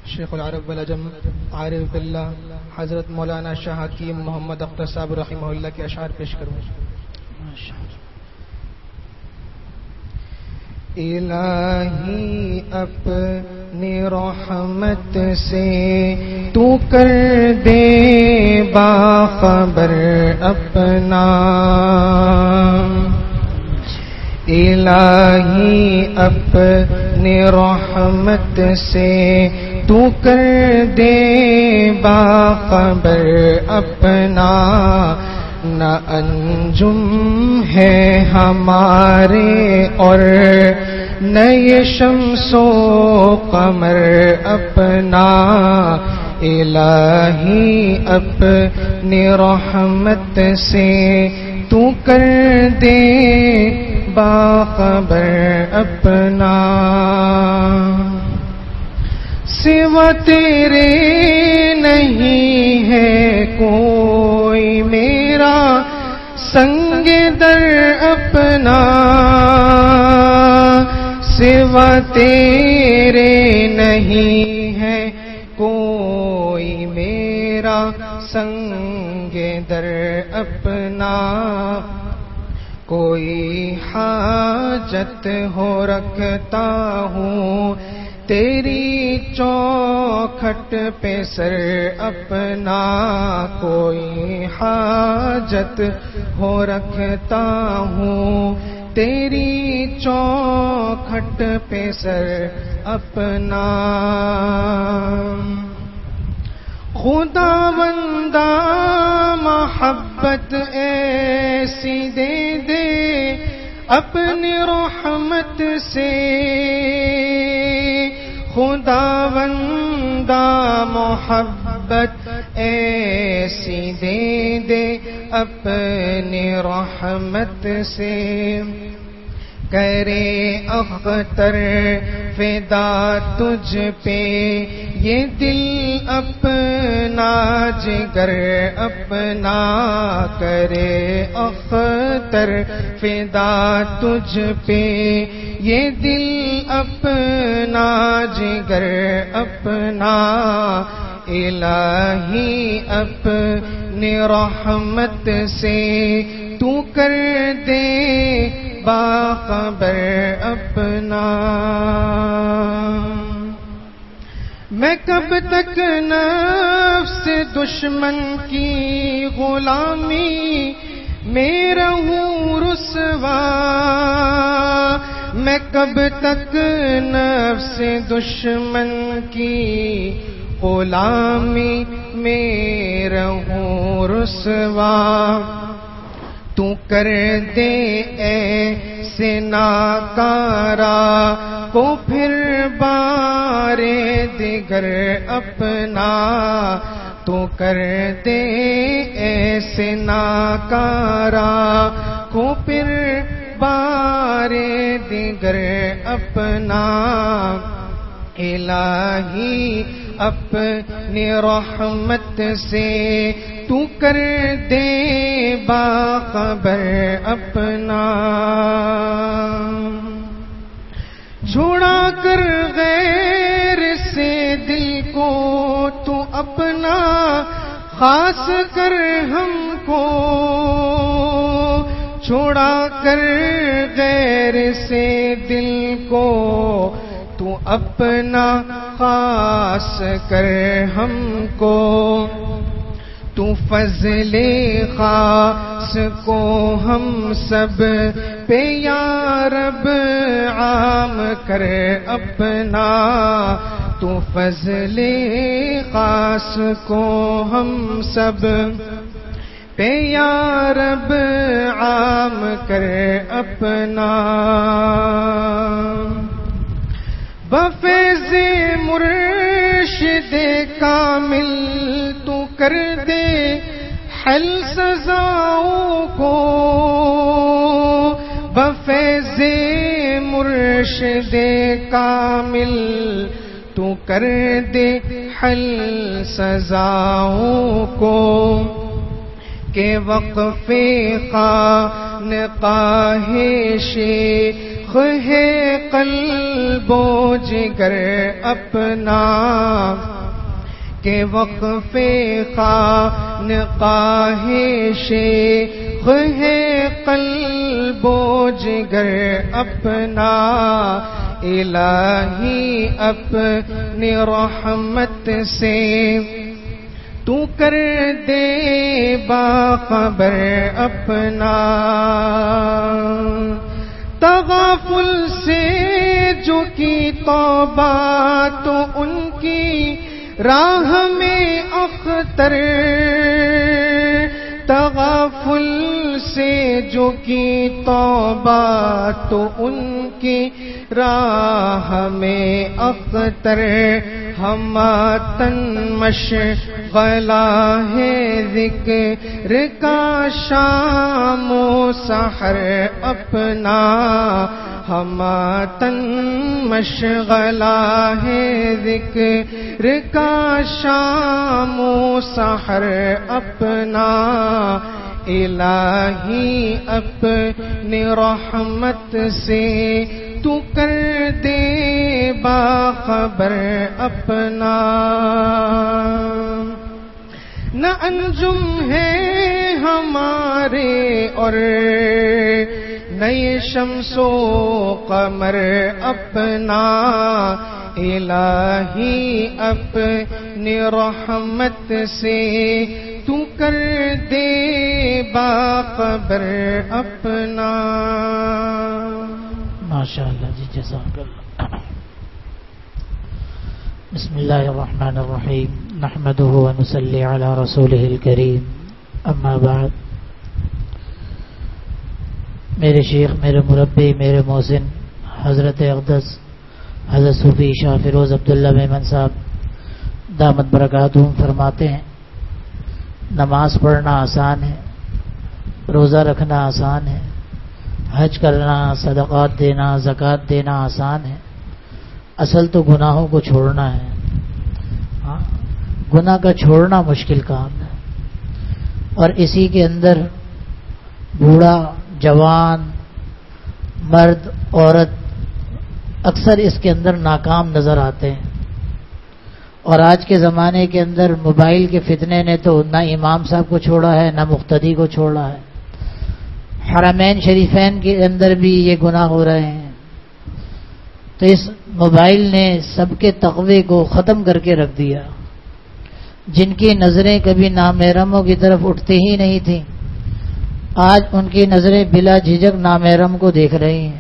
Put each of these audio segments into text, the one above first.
شیخ العرب والعجم عارف باللہ حضرت مولانا شاہ حکیم محمد اختر صاحب رحمہ اللہ کے اشعار پیش کروں. الہی اپنی رحمت سے تو کر دے باخبر اپنا. الہی اپنی رحمت سے تو کر دے باخبر اپنا. نہ انجم ہے ہمارے اور نہ یہ شمس و قمر اپنا. الہی اپنی رحمت سے تو کر دے باخبر اپنا. سوا تیرے نہیں ہے کوئی میرا سنگ در اپنا. سوا تیرے نہیں ہے کوئی میرا سنگ در اپنا. کوئی حاجت ہو رکھتا ہوں تیری چوکھٹ پہ سر اپنا. کوئی حاجت ہو رکھتا ہوں تیری چوکھٹ پہ سر اپنا. خدا بندہ محبت ایسی دے دے اپنی رحمت سے. خدا بندہ محبت ایسی دے دے اپنی رحمت سے. کرے اختر فدا تجھ پہ یہ دل اپنا جگر اپنا. کرے اختر فدا تجھ پہ یہ دل اپنا جگر اپنا. الہی اپنی رحمت سے تو کر دے باخبر اپنا. میں کب تک نفس دشمن کی غلامی میں رہوں رسوا. میں کب تک نفس دشمن کی غلامی میں رہوں رسوا. تو کر دے ایسے ناکارا کو پھر بارے دیگر اپنا. تو کر دے ایسے ناکارا کو پھر بارے دیگر اپنا. الہی اپنی رحمت سے تو کر دے باخبر اپنا. چھوڑا کر غیر سے دل کو تو اپنا خاص کر ہم کو. چھوڑا کر غیر سے دل کو تو اپنا خاص کر ہم کو. تو فضل خاص کو ہم سب پہ یا رب عام کر اپنا. تو فضل خاص کو ہم سب پہ یا رب عام کر اپنا. بفیض مرشد کامل تو کر دے حل سزاؤں کو. بفیض مرشد کامل تو کر دے حل سزاؤں کو. کہ وقف خانقاہ شیخ ہے قلب و جگر اپنا کہ وقف خانقاہ شیخ ہے قلب و جگر اپنا الہی اپنی رحمت سے تو کر دے باخبر اپنا تغافل سے جو کی توبہ تو ان کی راہ میں اختر تغافل سے جو کی توبہ تو ان کی راہ میں اختر ہم تن مشغلہ ہے ذکر کا شام و سحر اپنا ہم تن مشغلہ ہے ذکر کا شام و سحر اپنا الہی اپنی رحمت سے تو کر دے باخبر اپنا نہ انجم ہے ہمارے اور نئے شمس و قمر اپنا الہی اپنی رحمت سے تو کر دے باخبر اپنا. ماشاءاللہ جی جزاک اللہ. بسم اللہ الرحمن الرحیم نحمده ونصلی علی رسولہ الکریم اما بعد. میرے شیخ، میرے مربی، میرے محسن حضرت اقدس حضرت صوفی شاہ فیروز عبداللہ میمن صاحب دامت برکاتہم فرماتے ہیں نماز پڑھنا آسان ہے، روزہ رکھنا آسان ہے، حج کرنا، صدقات دینا، زکوٰۃ دینا آسان ہے، اصل تو گناہوں کو چھوڑنا ہے. ہاں، گناہ کا چھوڑنا مشکل کام ہے، اور اسی کے اندر بوڑھا، جوان، مرد، عورت اکثر اس کے اندر ناکام نظر آتے ہیں. اور آج کے زمانے کے اندر موبائل کے فتنے نے تو نہ امام صاحب کو چھوڑا ہے نہ مقتدی کو چھوڑا ہے. حرمین شریفین کے اندر بھی یہ گناہ ہو رہے ہیں. تو اس موبائل نے سب کے تقوی کو ختم کر کے رکھ دیا. جن کی نظریں کبھی نامحرموں کی طرف اٹھتی ہی نہیں تھیں، آج ان کی نظریں بلا جھجک نامحرم کو دیکھ رہی ہیں،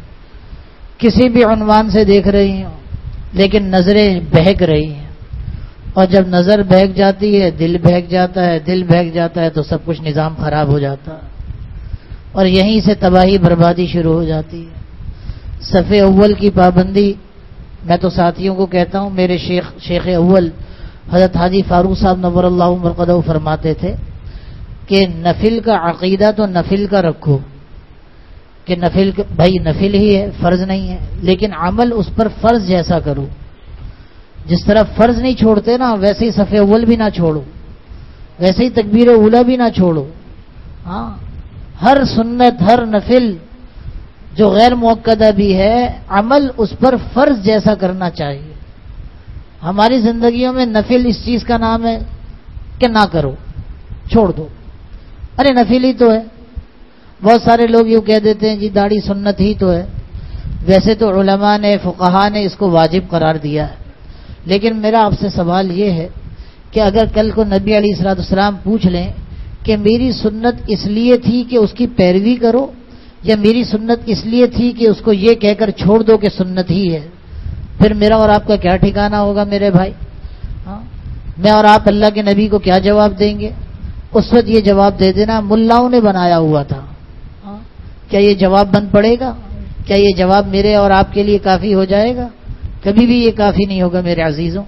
کسی بھی عنوان سے دیکھ رہی ہیں، لیکن نظریں بہک رہی ہیں. اور جب نظر بہک جاتی ہے دل بہک جاتا ہے، دل بہک جاتا ہے تو سب کچھ نظام خراب ہو جاتا ہے، اور یہیں سے تباہی بربادی شروع ہو جاتی ہے. صف اول کی پابندی، میں تو ساتھیوں کو کہتا ہوں، میرے شیخ اول حضرت حاجی فاروق صاحب نور اللہ مرقدہ فرماتے تھے کہ نفل کا عقیدہ تو نفل کا رکھو، کہ نفل بھائی نفل ہی ہے، فرض نہیں ہے، لیکن عمل اس پر فرض جیسا کرو. جس طرح فرض نہیں چھوڑتے نا، ویسے ہی صف اول بھی نہ چھوڑو، ویسے ہی تکبیر اولیٰ بھی نہ چھوڑو. ہاں، ہر سنت، ہر نفل جو غیر مؤکدہ بھی ہے، عمل اس پر فرض جیسا کرنا چاہیے. ہماری زندگیوں میں نفل اس چیز کا نام ہے کہ نہ کرو، چھوڑ دو. ارے نفل ہی تو ہے. بہت سارے لوگ یوں کہہ دیتے ہیں جی داڑھی سنت ہی تو ہے. ویسے تو علماء نے، فقہاء نے اس کو واجب قرار دیا ہے. لیکن میرا آپ سے سوال یہ ہے کہ اگر کل کو نبی علیہ الصلوۃ والسلام پوچھ لیں کہ میری سنت اس لیے تھی کہ اس کی پیروی کرو، یا میری سنت اس لیے تھی کہ اس کو یہ کہہ کر چھوڑ دو کہ سنت ہی ہے، پھر میرا اور آپ کا کیا ٹھکانہ ہوگا میرے بھائی؟ ہاں، میں اور آپ اللہ کے نبی کو کیا جواب دیں گے؟ اس وقت یہ جواب دے دینا ملاؤں نے بنایا ہوا تھا. کیا یہ جواب بن پڑے گا؟ کیا یہ جواب میرے اور آپ کے لیے کافی ہو جائے گا؟ کبھی بھی یہ کافی نہیں ہوگا میرے عزیزوں.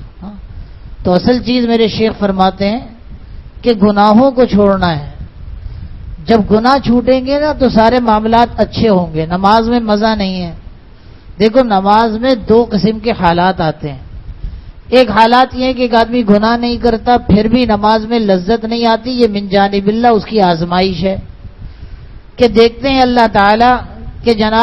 تو اصل چیز میرے شیخ فرماتے ہیں کہ گناہوں کو چھوڑنا ہے. جب گناہ چھوٹیں گے نا تو سارے معاملات اچھے ہوں گے. نماز میں مزہ نہیں ہے. دیکھو نماز میں دو قسم کے حالات آتے ہیں. ایک حالات یہ ہے کہ ایک آدمی گناہ نہیں کرتا پھر بھی نماز میں لذت نہیں آتی، یہ من جانب اللہ اس کی آزمائش ہے، کہ دیکھتے ہیں اللہ تعالیٰ کہ جناب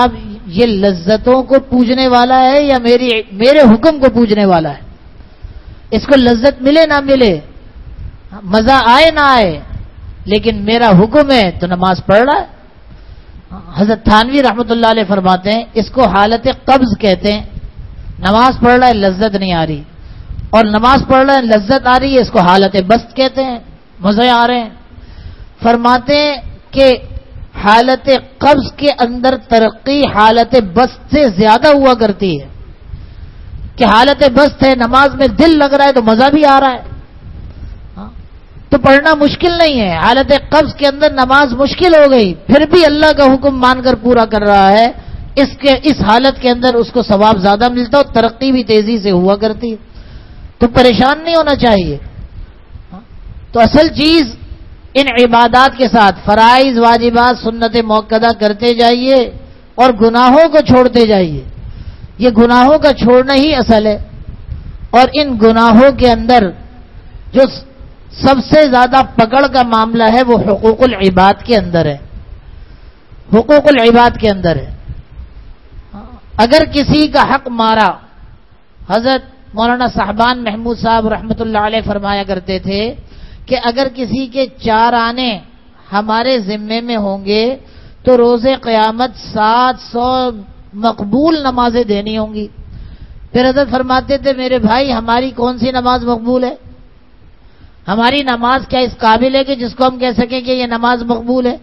یہ لذتوں کو پوجنے والا ہے یا میرے حکم کو پوجنے والا ہے؟ اس کو لذت ملے نہ ملے، مزہ آئے نہ آئے، لیکن میرا حکم ہے تو نماز پڑھ رہا ہے۔ حضرت تھانوی رحمۃ اللہ علیہ فرماتے ہیں اس کو حالت قبض کہتے ہیں، نماز پڑھ رہا ہے لذت نہیں آ رہی، اور نماز پڑھ رہا ہے لذت آ رہی ہے، اس کو حالت بست کہتے ہیں، مزے آ رہے ہیں۔ فرماتے ہیں کہ حالت قبض کے اندر ترقی حالت بست سے زیادہ ہوا کرتی ہے، کہ حالت بست ہے، نماز میں دل لگ رہا ہے تو مزہ بھی آ رہا ہے، تو پڑھنا مشکل نہیں ہے۔ حالت قبض کے اندر نماز مشکل ہو گئی، پھر بھی اللہ کا حکم مان کر پورا کر رہا ہے، اس حالت کے اندر اس کو ثواب زیادہ ملتا اور ترقی بھی تیزی سے ہوا کرتی ہے، تو پریشان نہیں ہونا چاہیے۔ تو اصل چیز ان عبادات کے ساتھ فرائض، واجبات، سنت موقدہ کرتے جائیے اور گناہوں کو چھوڑتے جائیے، یہ گناہوں کا چھوڑنا ہی اصل ہے۔ اور ان گناہوں کے اندر جو سب سے زیادہ پکڑ کا معاملہ ہے وہ حقوق العباد کے اندر ہے، حقوق العباد کے اندر ہے۔ اگر کسی کا حق مارا، حضرت مولانا صاحبان محمود صاحب رحمۃ اللہ علیہ فرمایا کرتے تھے کہ اگر کسی کے 4 آنے ہمارے ذمے میں ہوں گے تو روز قیامت 700 مقبول نمازیں دینی ہوں گی۔ پھر حضرت فرماتے تھے میرے بھائی ہماری کون سی نماز مقبول ہے؟ ہماری نماز کیا اس قابل ہے کہ جس کو ہم کہہ سکیں کہ یہ نماز مقبول ہے؟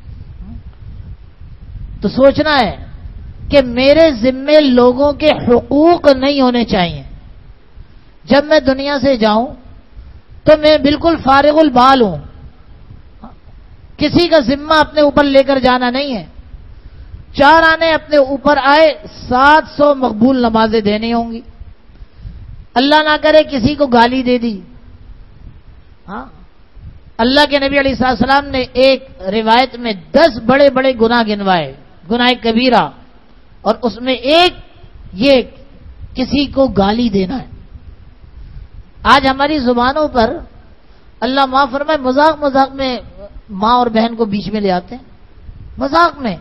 تو سوچنا ہے کہ میرے ذمے لوگوں کے حقوق نہیں ہونے چاہیے۔ جب میں دنیا سے جاؤں تو میں بالکل فارغ البال ہوں، کسی کا ذمہ اپنے اوپر لے کر جانا نہیں ہے۔ 4 آنے اپنے اوپر آئے، 700 مقبول نمازیں دینی ہوں گی۔ اللہ نہ کرے کسی کو گالی دے دی، ہاں اللہ کے نبی علیہ السلام نے ایک روایت میں 10 بڑے بڑے گناہ گنوائے، گناہ کبیرہ، اور اس میں ایک یہ کسی کو گالی دینا ہے۔ آج ہماری زبانوں پر اللہ معاف فرمائے مذاق مذاق میں ماں اور بہن کو بیچ میں لے آتے ہیں، مذاق میں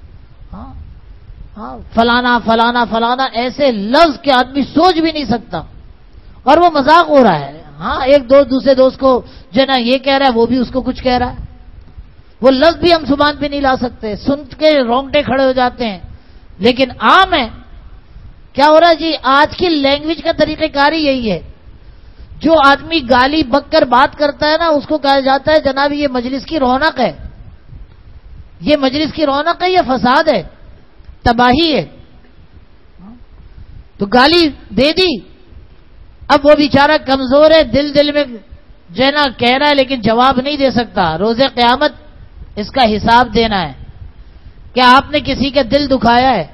ہاں فلانا فلانا فلانا، ایسے لفظ کے آدمی سوچ بھی نہیں سکتا، اور وہ مذاق ہو رہا ہے۔ ہاں ایک دوست دوسرے دوست کو جو نا یہ کہہ رہا ہے وہ بھی اس کو کچھ کہہ رہا ہے، وہ لفظ بھی ہم زبان پہ نہیں لا سکتے، سن کے رونگٹے کھڑے ہو جاتے ہیں، لیکن عام ہے۔ کیا ہو رہا ہے جی؟ آج کی لینگویج کا طریقہ کار ہی یہی ہے، جو آدمی گالی بک کر بات کرتا ہے نا اس کو کہا جاتا ہے جناب یہ مجلس کی رونق ہے، یہ مجلس کی رونق ہے، یہ فساد ہے، تباہی ہے۔ تو گالی دے دی، اب وہ بیچارہ کمزور ہے، دل میں جو ہے نا کہہ رہا ہے لیکن جواب نہیں دے سکتا۔ روز قیامت اس کا حساب دینا ہے۔ کیا آپ نے کسی کا دل دکھایا ہے؟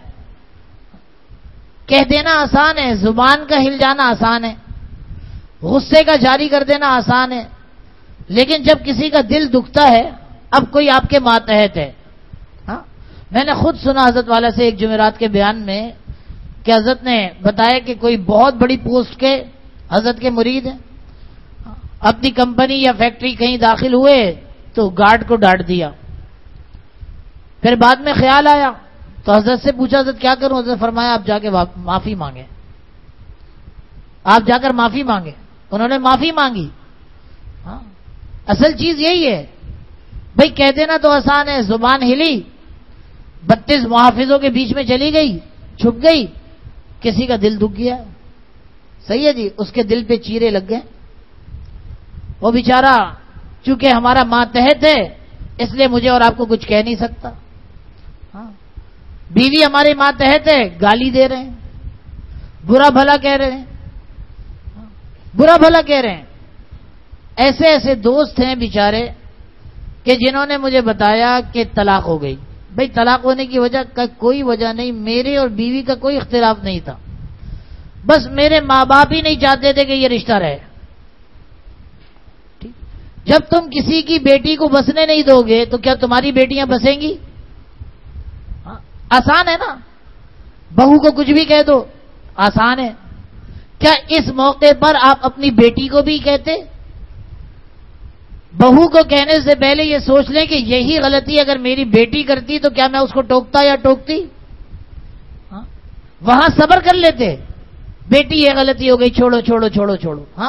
کہہ دینا آسان ہے، زبان کا ہل جانا آسان ہے، غصے کا جاری کر دینا آسان ہے، لیکن جب کسی کا دل دکھتا ہے، اب کوئی آپ کے ماتحت ہے۔ ہاں میں نے خود سنا حضرت والا سے ایک جمعرات کے بیان میں کہ حضرت نے بتایا کہ کوئی بہت بڑی پوسٹ کے حضرت کے مرید ہیں، اپنی کمپنی یا فیکٹری کہیں داخل ہوئے تو گارڈ کو ڈانٹ دیا، پھر بعد میں خیال آیا تو حضرت سے پوچھا حضرت کیا کروں؟ حضرت فرمایا آپ جا کے معافی مانگے، آپ جا کر معافی مانگے۔ انہوں نے معافی مانگی۔ ہاں اصل چیز یہی ہے بھائی، کہہ دینا تو آسان ہے، زبان ہلی، 32 محافظوں کے بیچ میں چلی گئی، چھپ گئی، کسی کا دل دکھ گیا، صحیح ہے جی، اس کے دل پہ چیرے لگ گئے، وہ بیچارہ چونکہ ہمارا ماتحت ہے اس لیے مجھے اور آپ کو کچھ کہہ نہیں سکتا۔ ہاں بیوی ہمارے ماتحت ہے، گالی دے رہے ہیں، برا بھلا کہہ رہے ہیں، برا بھلا کہہ رہے ہیں۔ ایسے ایسے دوست ہیں بیچارے کہ جنہوں نے مجھے بتایا کہ طلاق ہو گئی۔ بھئی طلاق ہونے کی وجہ کا کوئی وجہ نہیں، میرے اور بیوی کا کوئی اختلاف نہیں تھا، بس میرے ماں باپ ہی نہیں چاہتے تھے کہ یہ رشتہ رہے۔ جب تم کسی کی بیٹی کو بسنے نہیں دو گے تو کیا تمہاری بیٹیاں بسیں گی؟ آسان ہے نا، بہو کو کچھ بھی کہہ دو، آسان ہے۔ کیا اس موقع پر آپ اپنی بیٹی کو بھی کہتے؟ بہو کو کہنے سے پہلے یہ سوچ لیں کہ یہی غلطی اگر میری بیٹی کرتی تو کیا میں اس کو ٹوکتا یا ٹوکتی؟ وہاں صبر کر لیتے، بیٹی یہ غلطی ہو گئی، چھوڑو چھوڑو چھوڑو چھوڑو. ہاں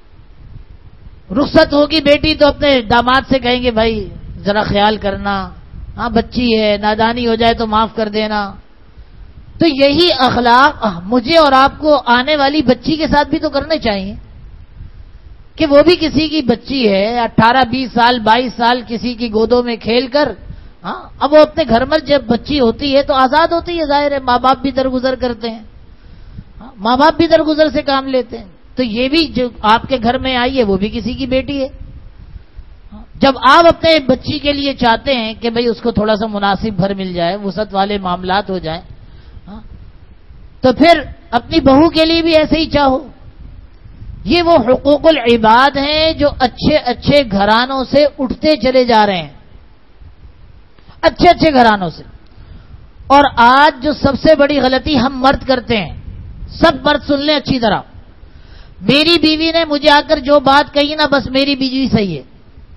رخصت ہوگی بیٹی تو اپنے داماد سے کہیں گے بھائی ذرا خیال کرنا، ہاں بچی ہے، نادانی ہو جائے تو معاف کر دینا. تو یہی اخلاق مجھے اور آپ کو آنے والی بچی کے ساتھ بھی تو کرنے چاہیے کہ وہ بھی کسی کی بچی ہے، 18-20 سال 22 سال کسی کی گودوں میں کھیل کر، ہاں اب وہ اپنے گھر میں جب بچی ہوتی ہے تو آزاد ہوتی ہے، ظاہر ہے ماں باپ بھی درگزر کرتے ہیں، ماں باپ بھی درگزر سے کام لیتے ہیں. تو یہ بھی جو آپ کے گھر میں آئی ہے وہ بھی کسی کی بیٹی ہے. جب آپ اپنے بچی کے لیے چاہتے ہیں کہ بھئی اس کو تھوڑا سا مناسب گھر مل جائے، وسعت والے معاملات ہو جائیں، تو پھر اپنی بہو کے لیے بھی ایسے ہی چاہو. یہ وہ حقوق العباد ہیں جو اچھے اچھے گھرانوں سے اٹھتے چلے جا رہے ہیں، اچھے اچھے گھرانوں سے. اور آج جو سب سے بڑی غلطی ہم مرد کرتے ہیں، سب مرد سن لیں اچھی طرح، میری بیوی نے مجھے آ کر جو بات کہی نا بس میری بیوی صحیح ہے.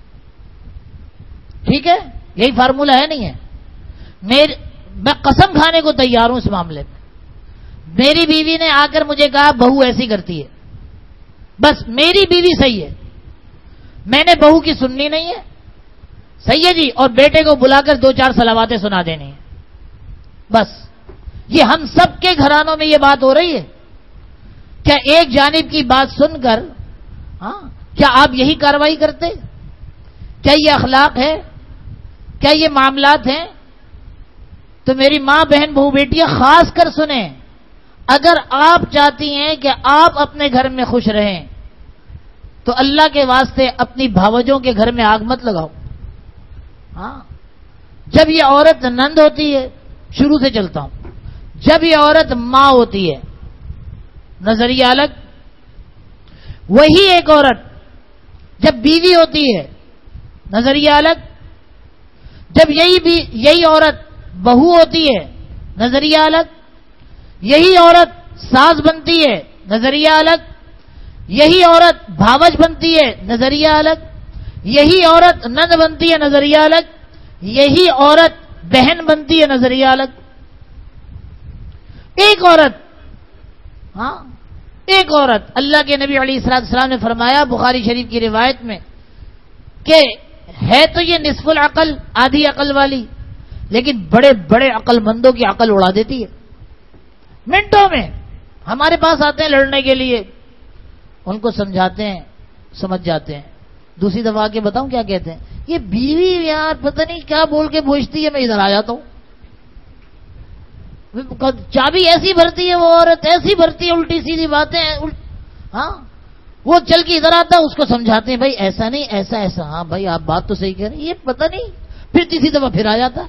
ٹھیک ہے، یہی فارمولہ ہے نہیں ہے؟ میں قسم کھانے کو تیار ہوں اس معاملے میں. میری بیوی نے آ کر مجھے کہا بہو ایسی کرتی ہے، بس میری بیوی صحیح ہے، میں نے بہو کی سننی نہیں ہے. صحیح ہے جی، اور بیٹے کو بلا کر 2-4 صلواتیں سنا دینی ہیں. بس یہ ہم سب کے گھرانوں میں یہ بات ہو رہی ہے. کیا ایک جانب کی بات سن کر کیا آپ یہی کارروائی کرتے؟ کیا یہ اخلاق ہے؟ کیا یہ معاملات ہیں؟ تو میری ماں بہن بہو بیٹیاں خاص کر سنیں، اگر آپ چاہتی ہیں کہ آپ اپنے گھر میں خوش رہیں تو اللہ کے واسطے اپنی بھاوجوں کے گھر میں آگ مت لگاؤ. ہاں جب یہ عورت نند ہوتی ہے، شروع سے چلتا ہوں، جب یہ عورت ماں ہوتی ہے نظریہ الگ. وہی ایک عورت جب بیوی ہوتی ہے نظریہ الگ. جب یہی عورت بہو ہوتی ہے نظریہ الگ. یہی عورت ساس بنتی ہے نظریہ الگ. یہی عورت بھاوج بنتی ہے نظریہ الگ. یہی عورت نند بنتی ہے نظریہ الگ. یہی عورت بہن بنتی ہے نظریہ الگ. ایک عورت، ہاں ایک عورت. اللہ کے نبی علیہ السلام نے فرمایا بخاری شریف کی روایت میں کہ ہے تو یہ نصف العقل، آدھی عقل والی، لیکن بڑے بڑے عقل مندوں کی عقل اڑا دیتی ہے. منٹوں میں ہمارے پاس آتے ہیں لڑنے کے لیے، ان کو سمجھاتے ہیں، سمجھ جاتے ہیں. دوسری دفعہ کے بتاؤں کیا کہتے ہیں؟ یہ بیوی یار پتہ نہیں کیا بول کے پوچھتی ہے، میں ادھر آ جاتا ہوں. چابی ایسی بھرتی ہے وہ عورت، ایسی بھرتی ہے الٹی سیدھی باتیں. ہاں وہ چل کے ادھر آتا ہے، اس کو سمجھاتے ہیں بھائی ایسا نہیں ایسا ایسا. ہاں بھائی آپ بات تو صحیح کہہ رہے ہیں، یہ پتہ نہیں. پھر تیسری دفعہ پھر آ جاتا ہے.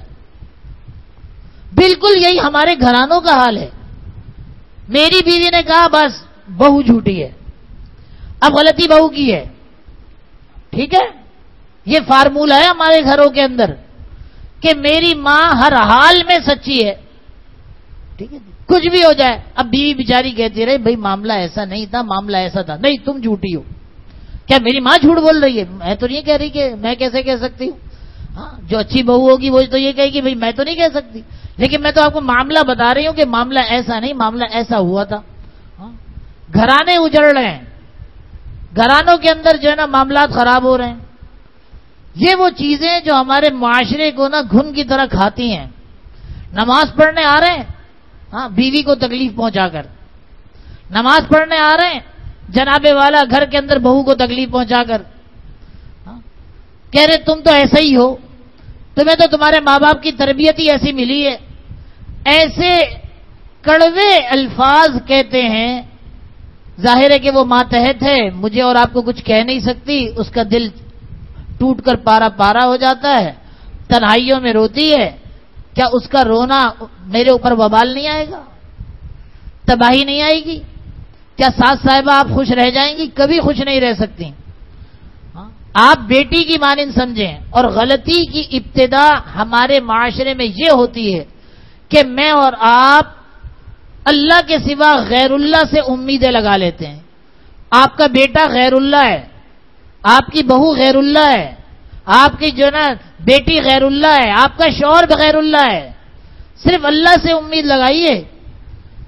بالکل یہی ہمارے گھرانوں کا حال ہے. میری بیوی نے کہا بس بہو جھوٹی ہے، اب غلطی بہو کی ہے. ٹھیک ہے، یہ فارمولہ ہے ہمارے گھروں کے اندر کہ میری ماں ہر حال میں سچی ہے. ٹھیک ہے، کچھ بھی ہو جائے. اب بیوی بیچاری کہتی رہے بھائی معاملہ ایسا نہیں تھا، معاملہ ایسا تھا. نہیں تم جھوٹی ہو. کیا میری ماں جھوٹ بول رہی ہے؟ میں تو نہیں کہہ رہی، کہ میں کیسے کہہ سکتی ہوں؟ ہاں جو اچھی بہو ہوگی وہ تو یہ کہے گی بھائی میں تو نہیں کہہ سکتی، لیکن میں تو آپ کو معاملہ بتا رہی ہوں کہ معاملہ ایسا نہیں، معاملہ ایسا ہوا تھا. گھرانے اجڑ رہے ہیں، گھرانوں کے اندر جو ہے نا معاملات خراب ہو رہے ہیں. یہ وہ چیزیں جو ہمارے معاشرے کو نا گھن کی طرح کھاتی ہیں. نماز پڑھنے آ رہے ہیں، ہاں بیوی کو تکلیف پہنچا کر. نماز پڑھنے آ رہے ہیں جناب والا گھر کے اندر بہو کو تکلیف پہنچا کر. کہہ رہے تم تو ایسا ہی ہو، تمہیں تو تمہارے ماں باپ کی تربیت ہی ایسی ملی ہے. ایسے کڑوے الفاظ کہتے ہیں. ظاہر ہے کہ وہ ماتحت ہے، مجھے اور آپ کو کچھ کہہ نہیں سکتی. اس کا دل ٹوٹ کر پارا پارا ہو جاتا ہے، تنہائیوں میں روتی ہے. کیا اس کا رونا میرے اوپر وبال نہیں آئے گا؟ تباہی نہیں آئے گی؟ کیا ساس صاحبہ آپ خوش رہ جائیں گی؟ کبھی خوش نہیں رہ سکتی. آپ بیٹی کی مانند سمجھیں. اور غلطی کی ابتدا ہمارے معاشرے میں یہ ہوتی ہے کہ میں اور آپ اللہ کے سوا غیر اللہ سے امیدیں لگا لیتے ہیں. آپ کا بیٹا غیر اللہ ہے، آپ کی بہو غیر اللہ ہے، آپ کی جو نا بیٹی غیر اللہ ہے، آپ کا شوہر غیر اللہ ہے. صرف اللہ سے امید لگائیے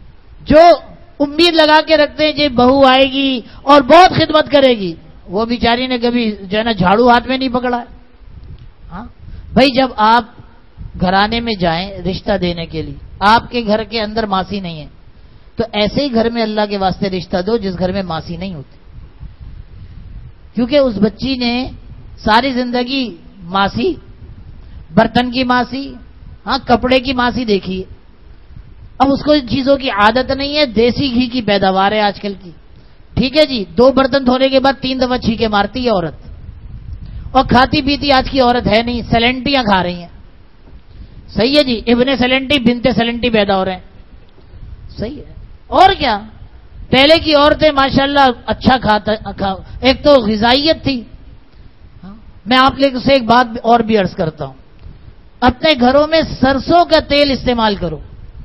جو امید لگا کے رکھتے ہیں کہ بہو آئے گی اور بہت خدمت کرے گی، وہ بیچاری نے کبھی جو ہے نا جھاڑو ہاتھ میں نہیں پکڑا ہے. ہاں بھائی، جب آپ گھرانے میں جائیں رشتہ دینے کے لیے، آپ کے گھر کے اندر ماسی نہیں ہے، تو ایسے ہی گھر میں اللہ کے واسطے رشتہ دو جس گھر میں ماسی نہیں ہوتی، کیونکہ اس بچی نے ساری زندگی ماسی، برتن کی ماسی، ہاں کپڑے کی ماسی دیکھی ہے. اب اس کو ان چیزوں کی عادت نہیں ہے. دیسی گھی کی پیداوار ہے آج کل کی، ٹھیک ہے جی. 2 برتن دھونے کے بعد 3 دفعہ چھینکے مارتی ہے عورت، اور کھاتی پیتی آج کی عورت ہے نہیں، سیلنٹیاں کھا رہی ہیں. صحیح ہے جی، ابن سیلنٹی بنتے سیلنٹی پیدا ہو رہے ہیں. صحیح ہے. اور کیا، پہلے کی عورتیں ماشاءاللہ اچھا کھاتا، ایک تو غذائیت تھی. میں آپ لوگوں سے ایک بات اور بھی عرض کرتا ہوں، اپنے گھروں میں سرسوں کا تیل استعمال کرو.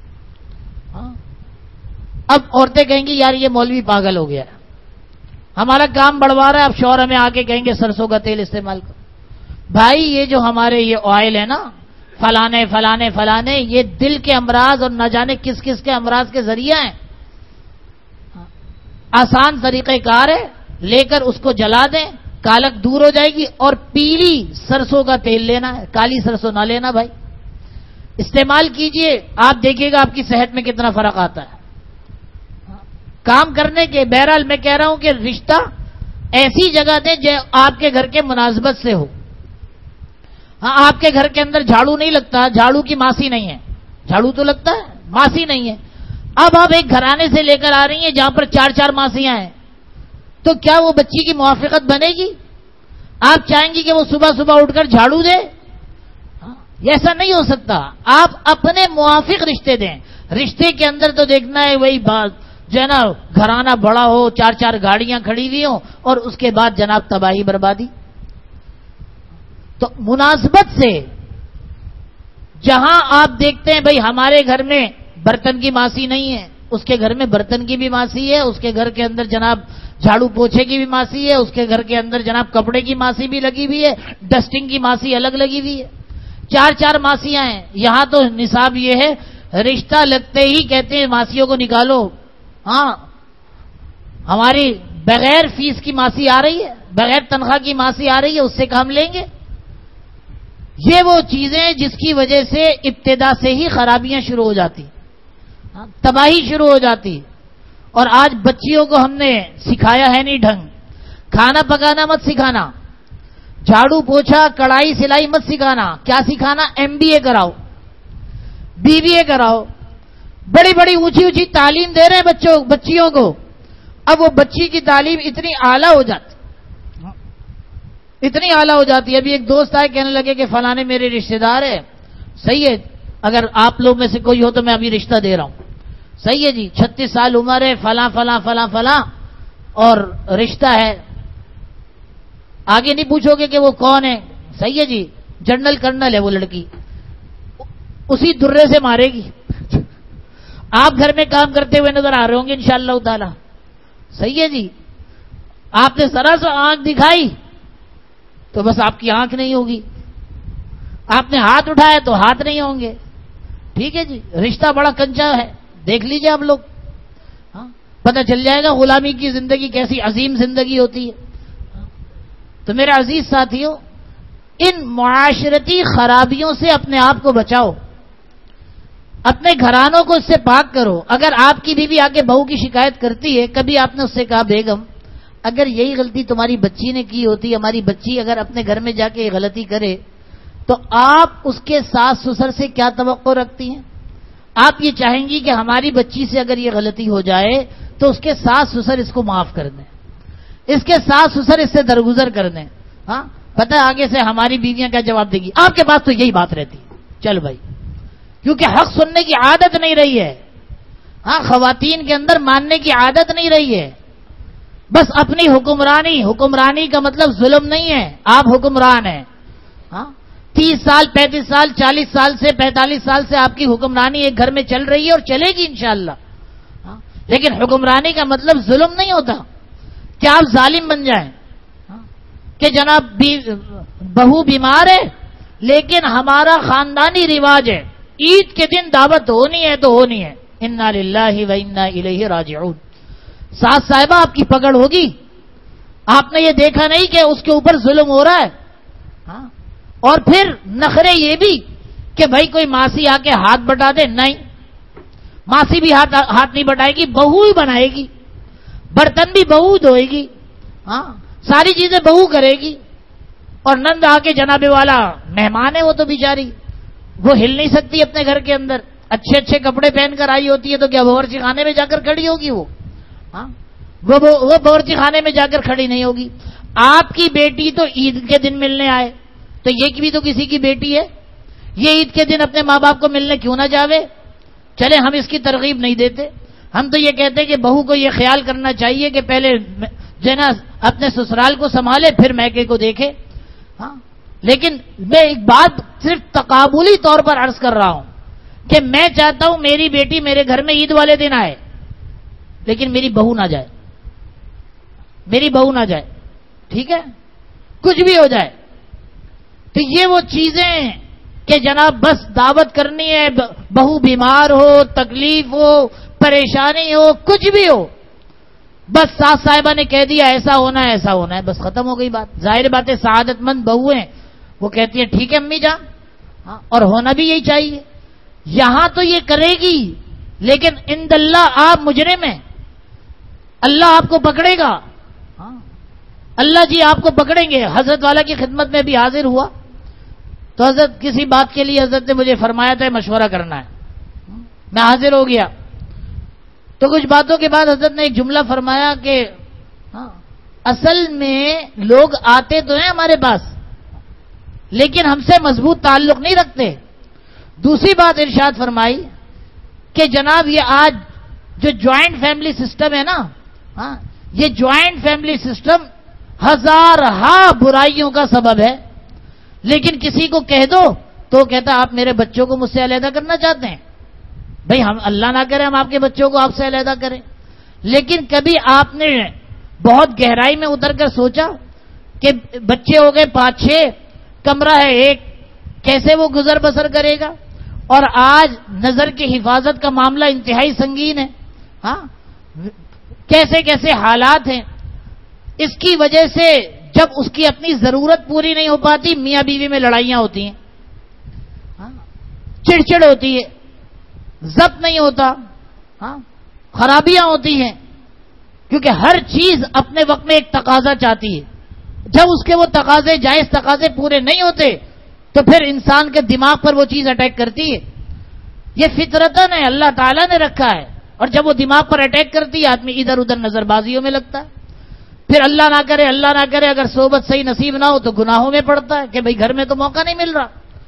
اب عورتیں کہیں گی یار یہ مولوی پاگل ہو گیا ہے، ہمارا کام بڑھوا رہا ہے، اب شوہر ہمیں آ کے کہیں گے سرسوں کا تیل استعمال کرو. بھائی یہ جو ہمارے یہ آئل ہے نا، فلانے فلانے فلانے، یہ دل کے امراض اور نہ جانے کس کس کے امراض کے ذریعہ ہیں. آسان طریقہ کار ہے، لے کر اس کو جلا دیں، کالک دور ہو جائے گی. اور پیلی سرسوں کا تیل لینا ہے، کالی سرسوں نہ لینا بھائی. استعمال کیجئے، آپ دیکھیے گا آپ کی صحت میں کتنا فرق آتا ہے. کام کرنے کے بہرحال میں کہہ رہا ہوں کہ رشتہ ایسی جگہ دیں جو آپ کے گھر کے مناسبت سے ہو. ہاں آپ کے گھر کے اندر جھاڑو نہیں لگتا، جھاڑو کی ماسی نہیں ہے، جھاڑو تو لگتا ہے ماسی نہیں ہے. اب آپ ایک گھرانے سے لے کر آ رہی ہیں جہاں پر 4 ماسیاں ہیں، تو کیا وہ بچی کی موافقت بنے گی؟ آپ چاہیں گی کہ وہ صبح صبح اٹھ کر جھاڑو دے؟ ایسا نہیں ہو سکتا. آپ اپنے موافق رشتے دیں. رشتے کے اندر تو دیکھنا ہے وہی بات جو ہے نا، گھرانہ بڑا ہو، 4 گاڑیاں کھڑی ہوئی ہوں، اور اس کے بعد جناب تباہی بربادی. تو مناسبت سے جہاں آپ دیکھتے ہیں بھئی ہمارے گھر میں برتن کی ماسی نہیں ہے، اس کے گھر میں برتن کی بھی ماسی ہے، اس کے گھر کے اندر جناب جھاڑو پوچھے کی بھی ماسی ہے، اس کے گھر کے اندر جناب کپڑے کی ماسی بھی لگی ہوئی ہے، ڈسٹنگ کی ماسی الگ لگی ہوئی ہے. 4 ماسیاں ہیں. یہاں تو نصاب یہ ہے، رشتہ لگتے ہی کہتے ہیں ماسیوں کو نکالو. ہاں ہماری بغیر فیس کی ماسی آ رہی ہے، بغیر تنخواہ کی ماسی آ رہی ہے، اس سے کام لیں گے. یہ وہ چیزیں جس کی وجہ سے ابتدا سے ہی خرابیاں شروع ہو جاتی، تباہی شروع ہو جاتی. اور آج بچیوں کو ہم نے سکھایا ہے نہیں ڈھنگ. کھانا پکانا مت سکھانا، جھاڑو پوچھا کڑھائی سلائی مت سکھانا. کیا سکھانا؟ MBA کراؤ، BBA کراؤ. بڑی بڑی اونچی اونچی تعلیم دے رہے ہیں بچیوں کو. اب وہ بچی کی تعلیم اتنی اعلیٰ ہو جاتی، اتنی اعلیٰ ہو جاتی ہے. ابھی ایک دوست آئے کہنے لگے کہ فلانے میرے رشتہ دار ہے. صحیح ہے، اگر آپ لوگ میں سے کوئی ہو تو میں ابھی رشتہ دے رہا ہوں. صحیح ہے جی، 36 سال عمر ہے، فلاں فلاں فلاں فلاں، اور رشتہ ہے. آگے نہیں پوچھو گے کہ وہ کون ہے. صحیح ہے جی، جنرل کرنل ہے وہ لڑکی، اسی درے سے مارے گی. آپ گھر میں کام کرتے ہوئے نظر آ رہے ہوں گے انشاءاللہ تعالی. صحیح ہے جی، آپ نے ذرا سا آنکھ دکھائی تو بس آپ کی آنکھ نہیں ہوگی، آپ نے ہاتھ اٹھایا تو ہاتھ نہیں ہوں گے. ٹھیک ہے جی، رشتہ بڑا کنچا ہے، دیکھ لیجئے آپ لوگ. ہاں پتہ چل جائے گا غلامی کی زندگی کیسی عظیم زندگی ہوتی ہے. تو میرے عزیز ساتھیوں، ان معاشرتی خرابیوں سے اپنے آپ کو بچاؤ، اپنے گھرانوں کو اس سے پاک کرو. اگر آپ کی بیوی آگے بہو کی شکایت کرتی ہے، کبھی آپ نے اس سے کہا بیگم اگر یہی غلطی تمہاری بچی نے کی ہوتی، ہماری بچی اگر اپنے گھر میں جا کے یہ غلطی کرے، تو آپ اس کے ساس سسر سے کیا توقع رکھتی ہیں؟ آپ یہ چاہیں گی کہ ہماری بچی سے اگر یہ غلطی ہو جائے تو اس کے ساس سسر اس کو معاف کر دیں، اس کے ساس سسر اس سے درگزر کر دیں. ہاں پتہ ہے آگے سے ہماری بیویاں کیا جواب دے گی؟ آپ کے پاس تو یہی بات رہتی ہے. چل بھائی، کیونکہ حق سننے کی عادت نہیں رہی ہے. ہاں خواتین کے اندر ماننے کی عادت نہیں رہی ہے. بس اپنی حکمرانی کا مطلب ظلم نہیں ہے، آپ حکمران ہیں. ہاں 30 سال 35 سال 40 سال سے 45 سال سے آپ کی حکمرانی ایک گھر میں چل رہی ہے اور چلے گی انشاءاللہ. لیکن حکمرانی کا مطلب ظلم نہیں ہوتا کہ آپ ظالم بن جائیں، کہ جناب بہو بیمار ہے لیکن ہمارا خاندانی رواج ہے عید کے دن دعوت ہونی ہے تو ہونی ہے، انا للہ و انا الیہ راجعون. ساس صاحبہ آپ کی پکڑ ہوگی. آپ نے یہ دیکھا نہیں کہ اس کے اوپر ظلم ہو رہا ہے؟ ہاں. اور پھر نخرے یہ بھی کہ بھائی کوئی ماسی آ کے ہاتھ بٹا دے. نہیں، ماسی بھی ہاتھ نہیں بٹائے گی، بہو ہی بنائے گی. برتن بھی بہو دھوئے گی. ہاں، ساری چیزیں بہو کرے گی. اور نند آ کے جناب والا مہمان ہے، وہ تو بیچاری وہ ہل نہیں سکتی اپنے گھر کے اندر. اچھے اچھے کپڑے پہن کر آئی ہوتی ہے تو کیا باورچی خانے میں جا کر کھڑی ہوگی وہ؟ ہاں، وہ باورچی خانے میں جا کر کھڑی نہیں ہوگی. آپ کی بیٹی تو عید کے دن ملنے آئے تو یہ بھی تو کسی کی بیٹی ہے. یہ عید کے دن اپنے ماں باپ کو ملنے کیوں نہ جاوے؟ چلے ہم اس کی ترغیب نہیں دیتے. ہم تو یہ کہتے ہیں کہ بہو کو یہ خیال کرنا چاہیے کہ پہلے جو ہے نا اپنے سسرال کو سنبھالے پھر میکے کو دیکھے. ہاں، لیکن میں ایک بات صرف تقابلی طور پر عرض کر رہا ہوں کہ میں چاہتا ہوں میری بیٹی میرے گھر میں عید والے دن آئے لیکن میری بہو نہ جائے. میری بہو نہ جائے، ٹھیک ہے، کچھ بھی ہو جائے. تو یہ وہ چیزیں کہ جناب بس دعوت کرنی ہے، بہو بیمار ہو، تکلیف ہو، پریشانی ہو، کچھ بھی ہو، بس ساس صاحبہ نے کہہ دیا ایسا ہونا ہے ایسا ہونا ہے، بس ختم ہو گئی بات. ظاہر بات ہے سعادت مند بہو ہیں، وہ کہتی ہے ٹھیک ہے امی جان. ہاں، اور ہونا بھی یہی چاہیے. یہاں تو یہ کرے گی لیکن عند اللہ آپ مجرم ہیں. اللہ آپ کو پکڑے گا. ہاں، اللہ جی آپ کو پکڑیں گے. حضرت والا کی خدمت میں بھی حاضر ہوا تو حضرت کسی بات کے لیے حضرت نے مجھے فرمایا تھا مشورہ کرنا ہے. میں حاضر ہو گیا تو کچھ باتوں کے بعد حضرت نے ایک جملہ فرمایا کہ ہاں اصل میں لوگ آتے تو ہیں ہمارے پاس لیکن ہم سے مضبوط تعلق نہیں رکھتے. دوسری بات ارشاد فرمائی کہ جناب یہ آج جو جوائنٹ فیملی سسٹم ہے نا، ہاں یہ جوائنٹ فیملی سسٹم ہزارہا برائیوں کا سبب ہے. لیکن کسی کو کہہ دو تو کہتا آپ میرے بچوں کو مجھ سے علیحدہ کرنا چاہتے ہیں. بھئی ہم اللہ نہ کرے ہم آپ کے بچوں کو آپ سے علیحدہ کریں. لیکن کبھی آپ نے بہت گہرائی میں اتر کر سوچا کہ بچے ہو گئے 5-6، کمرہ ہے 1، کیسے وہ گزر بسر کرے گا؟ اور آج نظر کی حفاظت کا معاملہ انتہائی سنگین ہے. ہاں، کیسے کیسے حالات ہیں. اس کی وجہ سے جب اس کی اپنی ضرورت پوری نہیں ہو پاتی میاں بیوی میں لڑائیاں ہوتی ہیں. ہاں، چڑچڑ ہوتی ہے، ضبط نہیں ہوتا. ہاں، خرابیاں ہوتی ہیں کیونکہ ہر چیز اپنے وقت میں ایک تقاضا چاہتی ہے. جب اس کے وہ تقاضے جائز تقاضے پورے نہیں ہوتے تو پھر انسان کے دماغ پر وہ چیز اٹیک کرتی ہے. یہ فطرتاً ہے، اللہ تعالیٰ نے رکھا ہے. اور جب وہ دماغ پر اٹیک کرتی ہے آدمی ادھر ادھر نظر بازیوں میں لگتا ہے. پھر اللہ نہ کرے اگر صحبت صحیح نصیب نہ ہو تو گناہوں میں پڑتا ہے کہ بھئی گھر میں تو موقع نہیں مل رہا.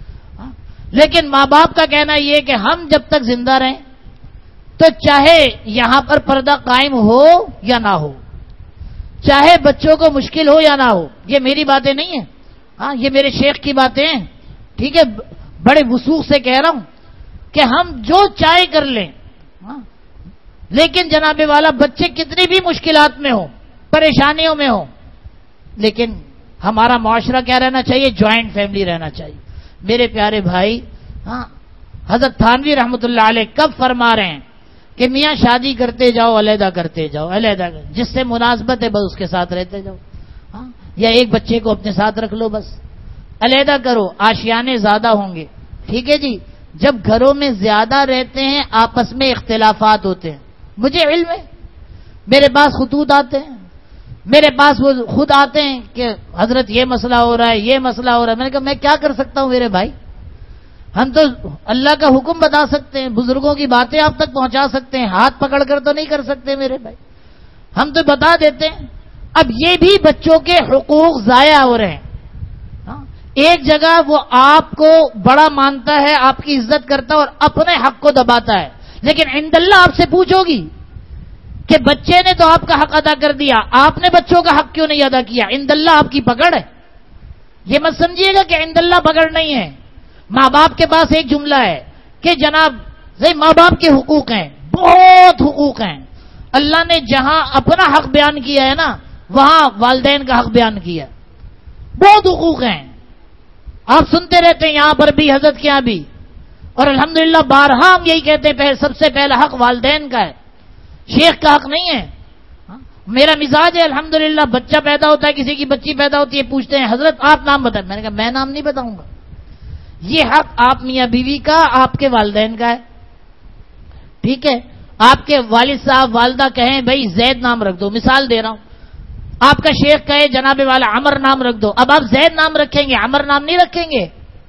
لیکن ماں باپ کا کہنا یہ کہ ہم جب تک زندہ رہیں تو چاہے یہاں پر پردہ قائم ہو یا نہ ہو، چاہے بچوں کو مشکل ہو یا نہ ہو. یہ میری باتیں نہیں ہیں، ہاں یہ میرے شیخ کی باتیں ہیں. ٹھیک ہے، بڑے وثوق سے کہہ رہا ہوں کہ ہم جو چاہے کر لیں. ہاں، لیکن جناب والا بچے کتنی بھی مشکلات میں ہوں، پریشانیوں میں ہوں، لیکن ہمارا معاشرہ کیا رہنا چاہیے؟ جوائنٹ فیملی رہنا چاہیے. میرے پیارے بھائی، ہاں حضرت تھانوی رحمۃ اللہ علیہ کب فرما رہے ہیں کہ میاں شادی کرتے جاؤ علیحدہ کرتے جاؤ، علیحدہ جس سے مناسبت ہے بس اس کے ساتھ رہتے جاؤ. ہاں، یا ایک بچے کو اپنے ساتھ رکھ لو، بس علیحدہ کرو، آشیانے زیادہ ہوں گے. ٹھیک ہے جی. جب گھروں میں زیادہ رہتے ہیں آپس میں اختلافات ہوتے ہیں. مجھے علم ہے، میرے پاس خطوط آتے ہیں، میرے پاس وہ خود آتے ہیں کہ حضرت یہ مسئلہ ہو رہا ہے، یہ مسئلہ ہو رہا ہے. میں نے کہا میں کیا کر سکتا ہوں میرے بھائی؟ ہم تو اللہ کا حکم بتا سکتے ہیں، بزرگوں کی باتیں آپ تک پہنچا سکتے ہیں، ہاتھ پکڑ کر تو نہیں کر سکتے میرے بھائی. ہم تو بتا دیتے ہیں. اب یہ بھی بچوں کے حقوق ضائع ہو رہے ہیں. ایک جگہ وہ آپ کو بڑا مانتا ہے، آپ کی عزت کرتا ہے اور اپنے حق کو دباتا ہے، لیکن عند اللہ آپ سے پوچھو گی کہ بچے نے تو آپ کا حق ادا کر دیا، آپ نے بچوں کا حق کیوں نہیں ادا کیا؟ عند اللہ آپ کی پکڑ ہے. یہ مت سمجھیے گا کہ عند اللہ پکڑ نہیں ہے. ماں باپ کے پاس ایک جملہ ہے کہ جناب ماں باپ کے حقوق ہیں، بہت حقوق ہیں. اللہ نے جہاں اپنا حق بیان کیا ہے نا وہاں والدین کا حق بیان کیا. بہت حقوق ہیں، آپ سنتے رہتے ہیں یہاں پر بھی حضرت کے یہاں بھی. اور الحمدللہ بارہا ہم یہی کہتے ہیں سب سے پہلا حق والدین کا ہے، شیخ کا حق نہیں ہے. میرا مزاج ہے الحمدللہ، بچہ پیدا ہوتا ہے، کسی کی بچی پیدا ہوتی ہے، پوچھتے ہیں حضرت آپ نام بتائیں. میں نے کہا میں نام نہیں بتاؤں گا، یہ حق آپ میاں بیوی کا، آپ کے والدین کا ہے. ٹھیک ہے، آپ کے والد صاحب والدہ کہیں بھائی زید نام رکھ دو، مثال دے رہا ہوں، آپ کا شیخ کہے جناب والا عمر نام رکھ دو، اب آپ زید نام رکھیں گے، عمر نام نہیں رکھیں گے.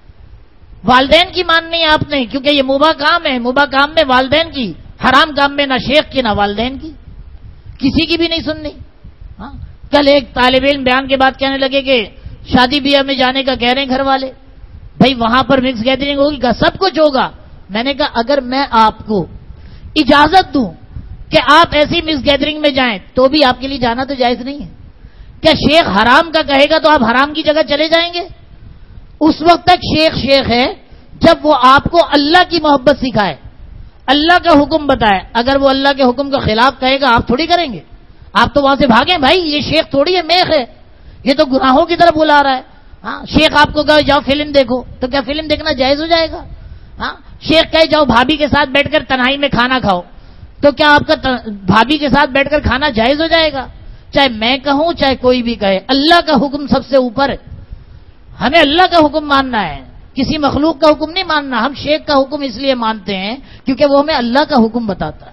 والدین کی ماننی ہے آپ نے، کیونکہ یہ مباح کام ہے، مباح کام میں والدین کی، حرام کام میں نہ شیخ کی نہ والدین کی، کسی کی بھی نہیں سننی. ہاں کل ایک طالب علم بیان کے بعد کہنے لگے کہ شادی بیاہ میں جانے کا کہہ رہے ہیں گھر والے، بھائی وہاں پر مکس گیدرنگ ہوگی، سب کچھ ہوگا. میں نے کہا اگر میں آپ کو اجازت دوں کہ آپ ایسی مکس گیدرنگ میں جائیں تو بھی آپ کے لیے جانا تو جائز نہیں ہے. کیا شیخ حرام کا کہے گا تو آپ حرام کی جگہ چلے جائیں گے؟ اس وقت تک شیخ شیخ ہے جب وہ آپ کو اللہ کی محبت سکھائے، اللہ کا حکم بتائے. اگر وہ اللہ کے حکم کے خلاف کہے گا آپ تھوڑی کریں گے، آپ تو وہاں سے بھاگیں. بھائی یہ شیخ تھوڑی ہے، میخ ہے، یہ تو گناہوں کی طرف بلا رہا ہے. ہاں شیخ آپ کو کہے جاؤ فلم دیکھو تو کیا فلم دیکھنا جائز ہو جائے گا؟ ہاں شیخ کہے جاؤ بھابھی کے ساتھ بیٹھ کر تنہائی میں کھانا کھاؤ تو کیا آپ کا بھابھی کے ساتھ بیٹھ کر کھانا جائز ہو جائے گا؟ چاہے میں کہوں چاہے کوئی بھی کہے، اللہ کا حکم سب سے اوپر ہے. ہمیں اللہ کا حکم ماننا ہے، کسی مخلوق کا حکم نہیں ماننا. ہم شیخ کا حکم اس لیے مانتے ہیں کیونکہ وہ ہمیں اللہ کا حکم بتاتا ہے.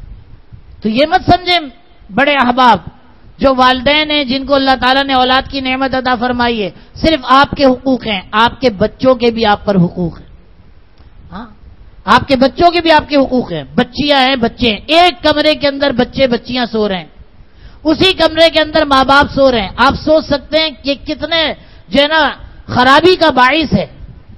تو یہ مت سمجھیں بڑے احباب، جو والدین ہیں جن کو اللہ تعالیٰ نے اولاد کی نعمت عطا فرمائی ہے، صرف آپ کے حقوق ہیں، آپ کے بچوں کے بھی آپ پر حقوق ہیں. ہاں آپ کے بچوں کے بھی آپ کے حقوق ہیں. بچیاں ہیں، بچے ہیں، ایک کمرے کے اندر بچے بچیاں سو رہے ہیں، اسی کمرے کے اندر ماں باپ سو رہے ہیں. آپ سوچ سکتے ہیں کہ کتنے جو ہے نا خرابی کا باعث ہے،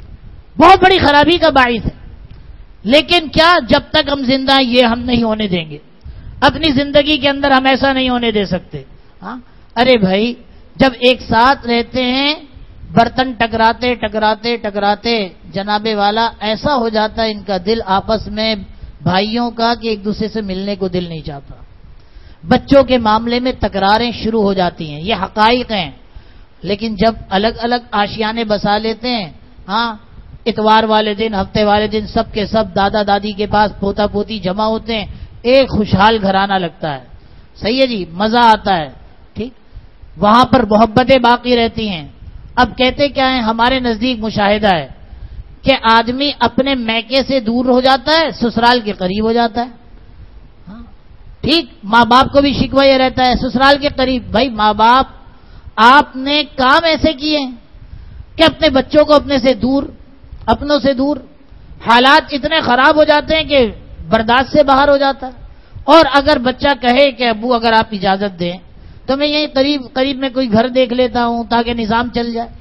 بہت بڑی خرابی کا باعث ہے. لیکن کیا جب تک ہم زندہ ہیں یہ ہم نہیں ہونے دیں گے. اپنی زندگی کے اندر ہم ایسا نہیں ہونے دے سکتے. ہاں ارے بھائی جب ایک ساتھ رہتے ہیں برتن ٹکراتے ٹکراتے ٹکراتے جناب والا ایسا ہو جاتا ہے ان کا دل آپس میں بھائیوں کا کہ ایک دوسرے سے ملنے کو دل نہیں چاہتا. بچوں کے معاملے میں تکراریں شروع ہو جاتی ہیں، یہ حقائق ہیں. لیکن جب الگ الگ آشیانے بسا لیتے ہیں، ہاں اتوار والے دن ہفتے والے دن سب کے سب دادا دادی کے پاس پوتا پوتی جمع ہوتے ہیں، ایک خوشحال گھرانہ لگتا ہے. صحیح ہے جی، مزہ آتا ہے. ٹھیک، وہاں پر محبتیں باقی رہتی ہیں. اب کہتے کیا ہیں، ہمارے نزدیک مشاہدہ ہے کہ آدمی اپنے میکے سے دور ہو جاتا ہے، سسرال کے قریب ہو جاتا ہے. ہاں ٹھیک، ماں باپ کو بھی شکوہ یہ رہتا ہے سسرال کے قریب. بھائی ماں باپ آپ نے کام ایسے کیے ہیں کہ اپنے بچوں کو اپنے سے دور، اپنوں سے دور. حالات اتنے خراب ہو جاتے ہیں کہ برداشت سے باہر ہو جاتا ہے. اور اگر بچہ کہے کہ ابو اگر آپ اجازت دیں تو میں یہیں قریب میں کوئی گھر دیکھ لیتا ہوں تاکہ نظام چل جائے.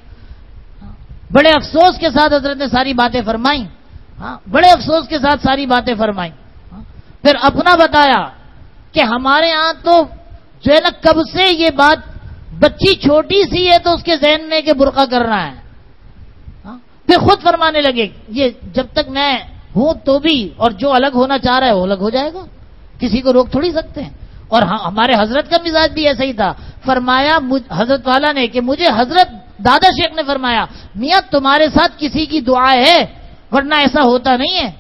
بڑے افسوس کے ساتھ حضرت نے ساری باتیں فرمائیں. ہاں بڑے افسوس کے ساتھ ساری باتیں فرمائیں. پھر اپنا بتایا کہ ہمارے ہاں تو جو ہے نا کب سے یہ بات، بچی چھوٹی سی ہے تو اس کے ذہن میں کہ برقع کرنا ہے. پھر خود فرمانے لگے یہ جب تک میں ہوں تو بھی، اور جو الگ ہونا چاہ رہا ہے وہ الگ ہو جائے گا، کسی کو روک تھوڑی سکتے ہیں. اور ہمارے حضرت کا مزاج بھی ایسا ہی تھا. فرمایا حضرت والا نے کہ مجھے حضرت دادا شیخ نے فرمایا میاں تمہارے ساتھ کسی کی دعا ہے، ورنہ ایسا ہوتا نہیں ہے،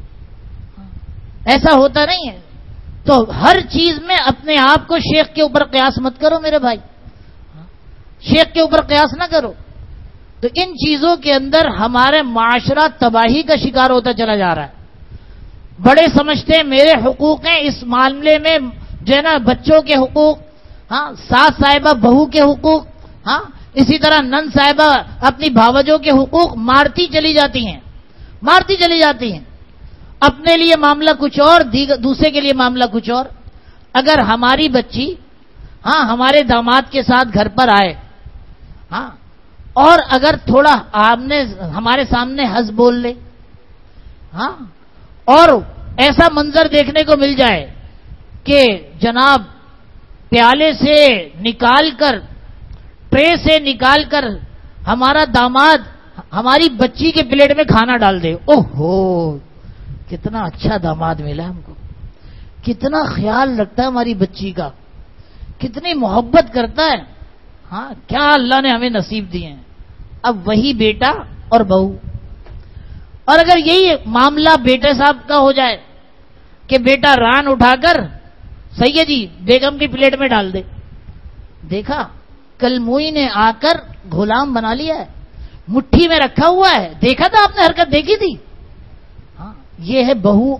ایسا ہوتا نہیں ہے. تو ہر چیز میں اپنے آپ کو شیخ کے اوپر قیاس مت کرو میرے بھائی، شیخ کے اوپر قیاس نہ کرو. تو ان چیزوں کے اندر ہمارے معاشرہ تباہی کا شکار ہوتا چلا جا رہا ہے. بڑے سمجھتے ہیں میرے حقوق ہیں، اس معاملے میں جو ہے نا بچوں کے حقوق، ہاں ساس صاحبہ بہو کے حقوق، ہاں اسی طرح نن صاحبہ اپنی بھاوجوں کے حقوق مارتی چلی جاتی ہیں، مارتی چلی جاتی ہیں. اپنے لیے معاملہ کچھ اور، دوسرے کے لیے معاملہ کچھ اور. اگر ہماری بچی ہاں ہمارے داماد کے ساتھ گھر پر آئے، ہاں اور اگر تھوڑا ہمارے سامنے ہنس بول لے، ہاں اور ایسا منظر دیکھنے کو مل جائے کہ جناب پیالے سے نکال کر، ٹرے سے نکال کر ہمارا داماد ہماری بچی کے پلیٹ میں کھانا ڈال دے، اوہو کتنا اچھا داماد ملا ہم کو، کتنا خیال رکھتا ہے ہماری بچی کا، کتنی محبت کرتا ہے. ہاں کیا اللہ نے ہمیں نصیب دیے ہیں. اب وہی بیٹا اور بہو، اور اگر یہی معاملہ بیٹے صاحب کا ہو جائے کہ بیٹا ران اٹھا کر صحیح ہے جی بیگم کی پلیٹ میں ڈال دے، دیکھا کل موئی نے آ کر غلام بنا لیا ہے، مٹھی میں رکھا ہوا ہے، دیکھا تھا آپ نے حرکت دیکھی تھی؟ ہاں یہ ہے بہو،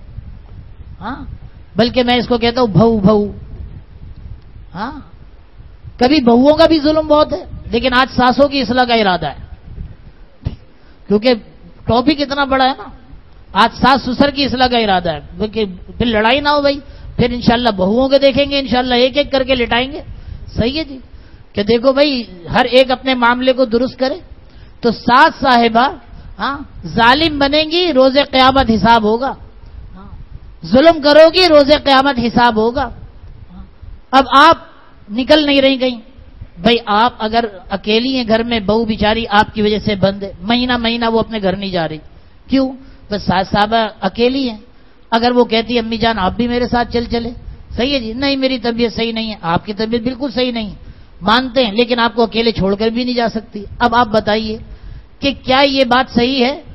ہاں بلکہ میں اس کو کہتا ہوں بہو بہو. ہاں کبھی بہوؤں کا بھی ظلم بہت ہے، لیکن آج ساسوں کی اصلاح کا ارادہ ہے، کیونکہ ٹاپک اتنا بڑا ہے نا. آج ساس سسر کی اصلاح کا ارادہ ہے کہ پھر لڑائی نہ ہو بھائی، پھر انشاءاللہ بہوؤں کے دیکھیں گے، انشاءاللہ ایک ایک کر کے لٹائیں گے. صحیح ہے جی کہ دیکھو بھائی ہر ایک اپنے معاملے کو درست کرے. تو ساس صاحبہ ہاں ظالم بنیں گی، روز قیامت حساب ہوگا. ظلم کرو گی، روز قیامت حساب ہوگا. اب آپ نکل نہیں رہی کہیں بھائی، آپ اگر اکیلی ہیں گھر میں، بہو بیچاری آپ کی وجہ سے بند ہے، مہینہ مہینہ وہ اپنے گھر نہیں جا رہی، کیوں؟ بس ساس صاحبہ اکیلی ہیں. اگر وہ کہتی امی جان آپ بھی میرے ساتھ چلے، صحیح ہے جی، نہیں میری طبیعت صحیح نہیں ہے، آپ کی طبیعت بالکل صحیح نہیں ہے، مانتے ہیں، لیکن آپ کو اکیلے چھوڑ کر بھی نہیں جا سکتی. اب آپ بتائیے کہ کیا یہ بات صحیح ہے؟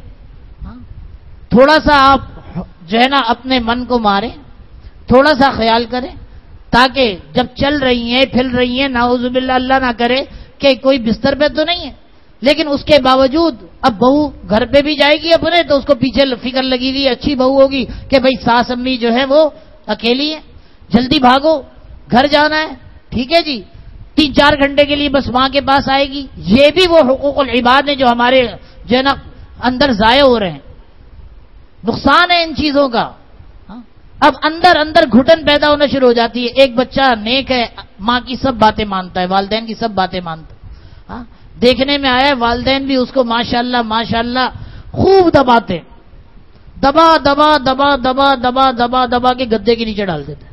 تھوڑا سا آپ جو ہے نا اپنے من کو ماریں، تھوڑا سا خیال کریں، تاکہ جب چل رہی ہیں پھر رہی ہیں، نعوذ باللہ اللہ نہ کرے کہ کوئی بستر پہ تو نہیں ہے، لیکن اس کے باوجود اب بہو گھر پہ بھی جائے گی اپنے تو اس کو پیچھے فکر لگی ہوئی، اچھی بہو ہوگی کہ بھائی ساس امی جو ہے وہ اکیلی ہے، جلدی بھاگو گھر جانا ہے، ٹھیک ہے جی 3-4 گھنٹے کے لیے بس ماں کے پاس آئے گی. یہ بھی وہ حقوق العباد ہیں جو ہمارے جو ہے نا اندر ضائع ہو رہے ہیں. نقصان ہے ان چیزوں کا. اب اندر اندر گھٹن پیدا ہونا شروع ہو جاتی ہے. ایک بچہ نیک ہے، ماں کی سب باتیں مانتا ہے، والدین کی سب باتیں مانتا ہے. دیکھنے میں آیا والدین بھی اس کو ماشاءاللہ ماشاءاللہ خوب دباتے، دبا دبا دبا دبا دبا دبا دبا کے گدے کے نیچے ڈال دیتے.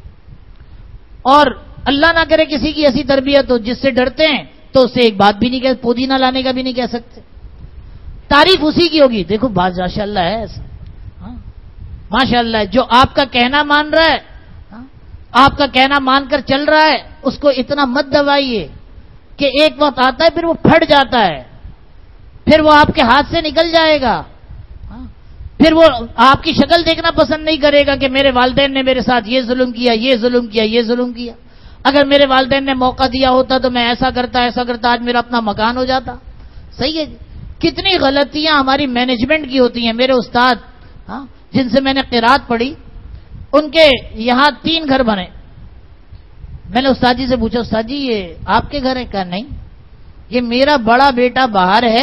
اور اللہ نہ کرے کسی کی ایسی تربیت ہو جس سے ڈرتے ہیں تو اسے ایک بات بھی نہیں کہہ، پودینہ لانے کا بھی نہیں کہہ سکتے. تعریف اسی کی ہوگی، دیکھو باز ماشاء اللہ ہے ایسا، ماشاء اللہ جو آپ کا کہنا مان رہا ہے، آپ کا کہنا مان کر چل رہا ہے، اس کو اتنا مت دبائیے کہ ایک وقت آتا ہے پھر وہ پھٹ جاتا ہے، پھر وہ آپ کے ہاتھ سے نکل جائے گا، پھر وہ آپ کی شکل دیکھنا پسند نہیں کرے گا کہ میرے والدین نے میرے ساتھ یہ ظلم کیا، یہ ظلم کیا، یہ ظلم کیا. اگر میرے والدین نے موقع دیا ہوتا تو میں ایسا کرتا ایسا کرتا، آج میرا اپنا مکان ہو جاتا. صحیح ہے. کتنی غلطیاں ہماری مینجمنٹ کی ہوتی ہیں. میرے استاد جن سے میں نے قرات پڑھی، ان کے یہاں 3 گھر بنے. میں نے استاد جی سے پوچھا استاد جی یہ آپ کے گھر ہے؟ کہا نہیں، یہ میرا بڑا بیٹا باہر ہے،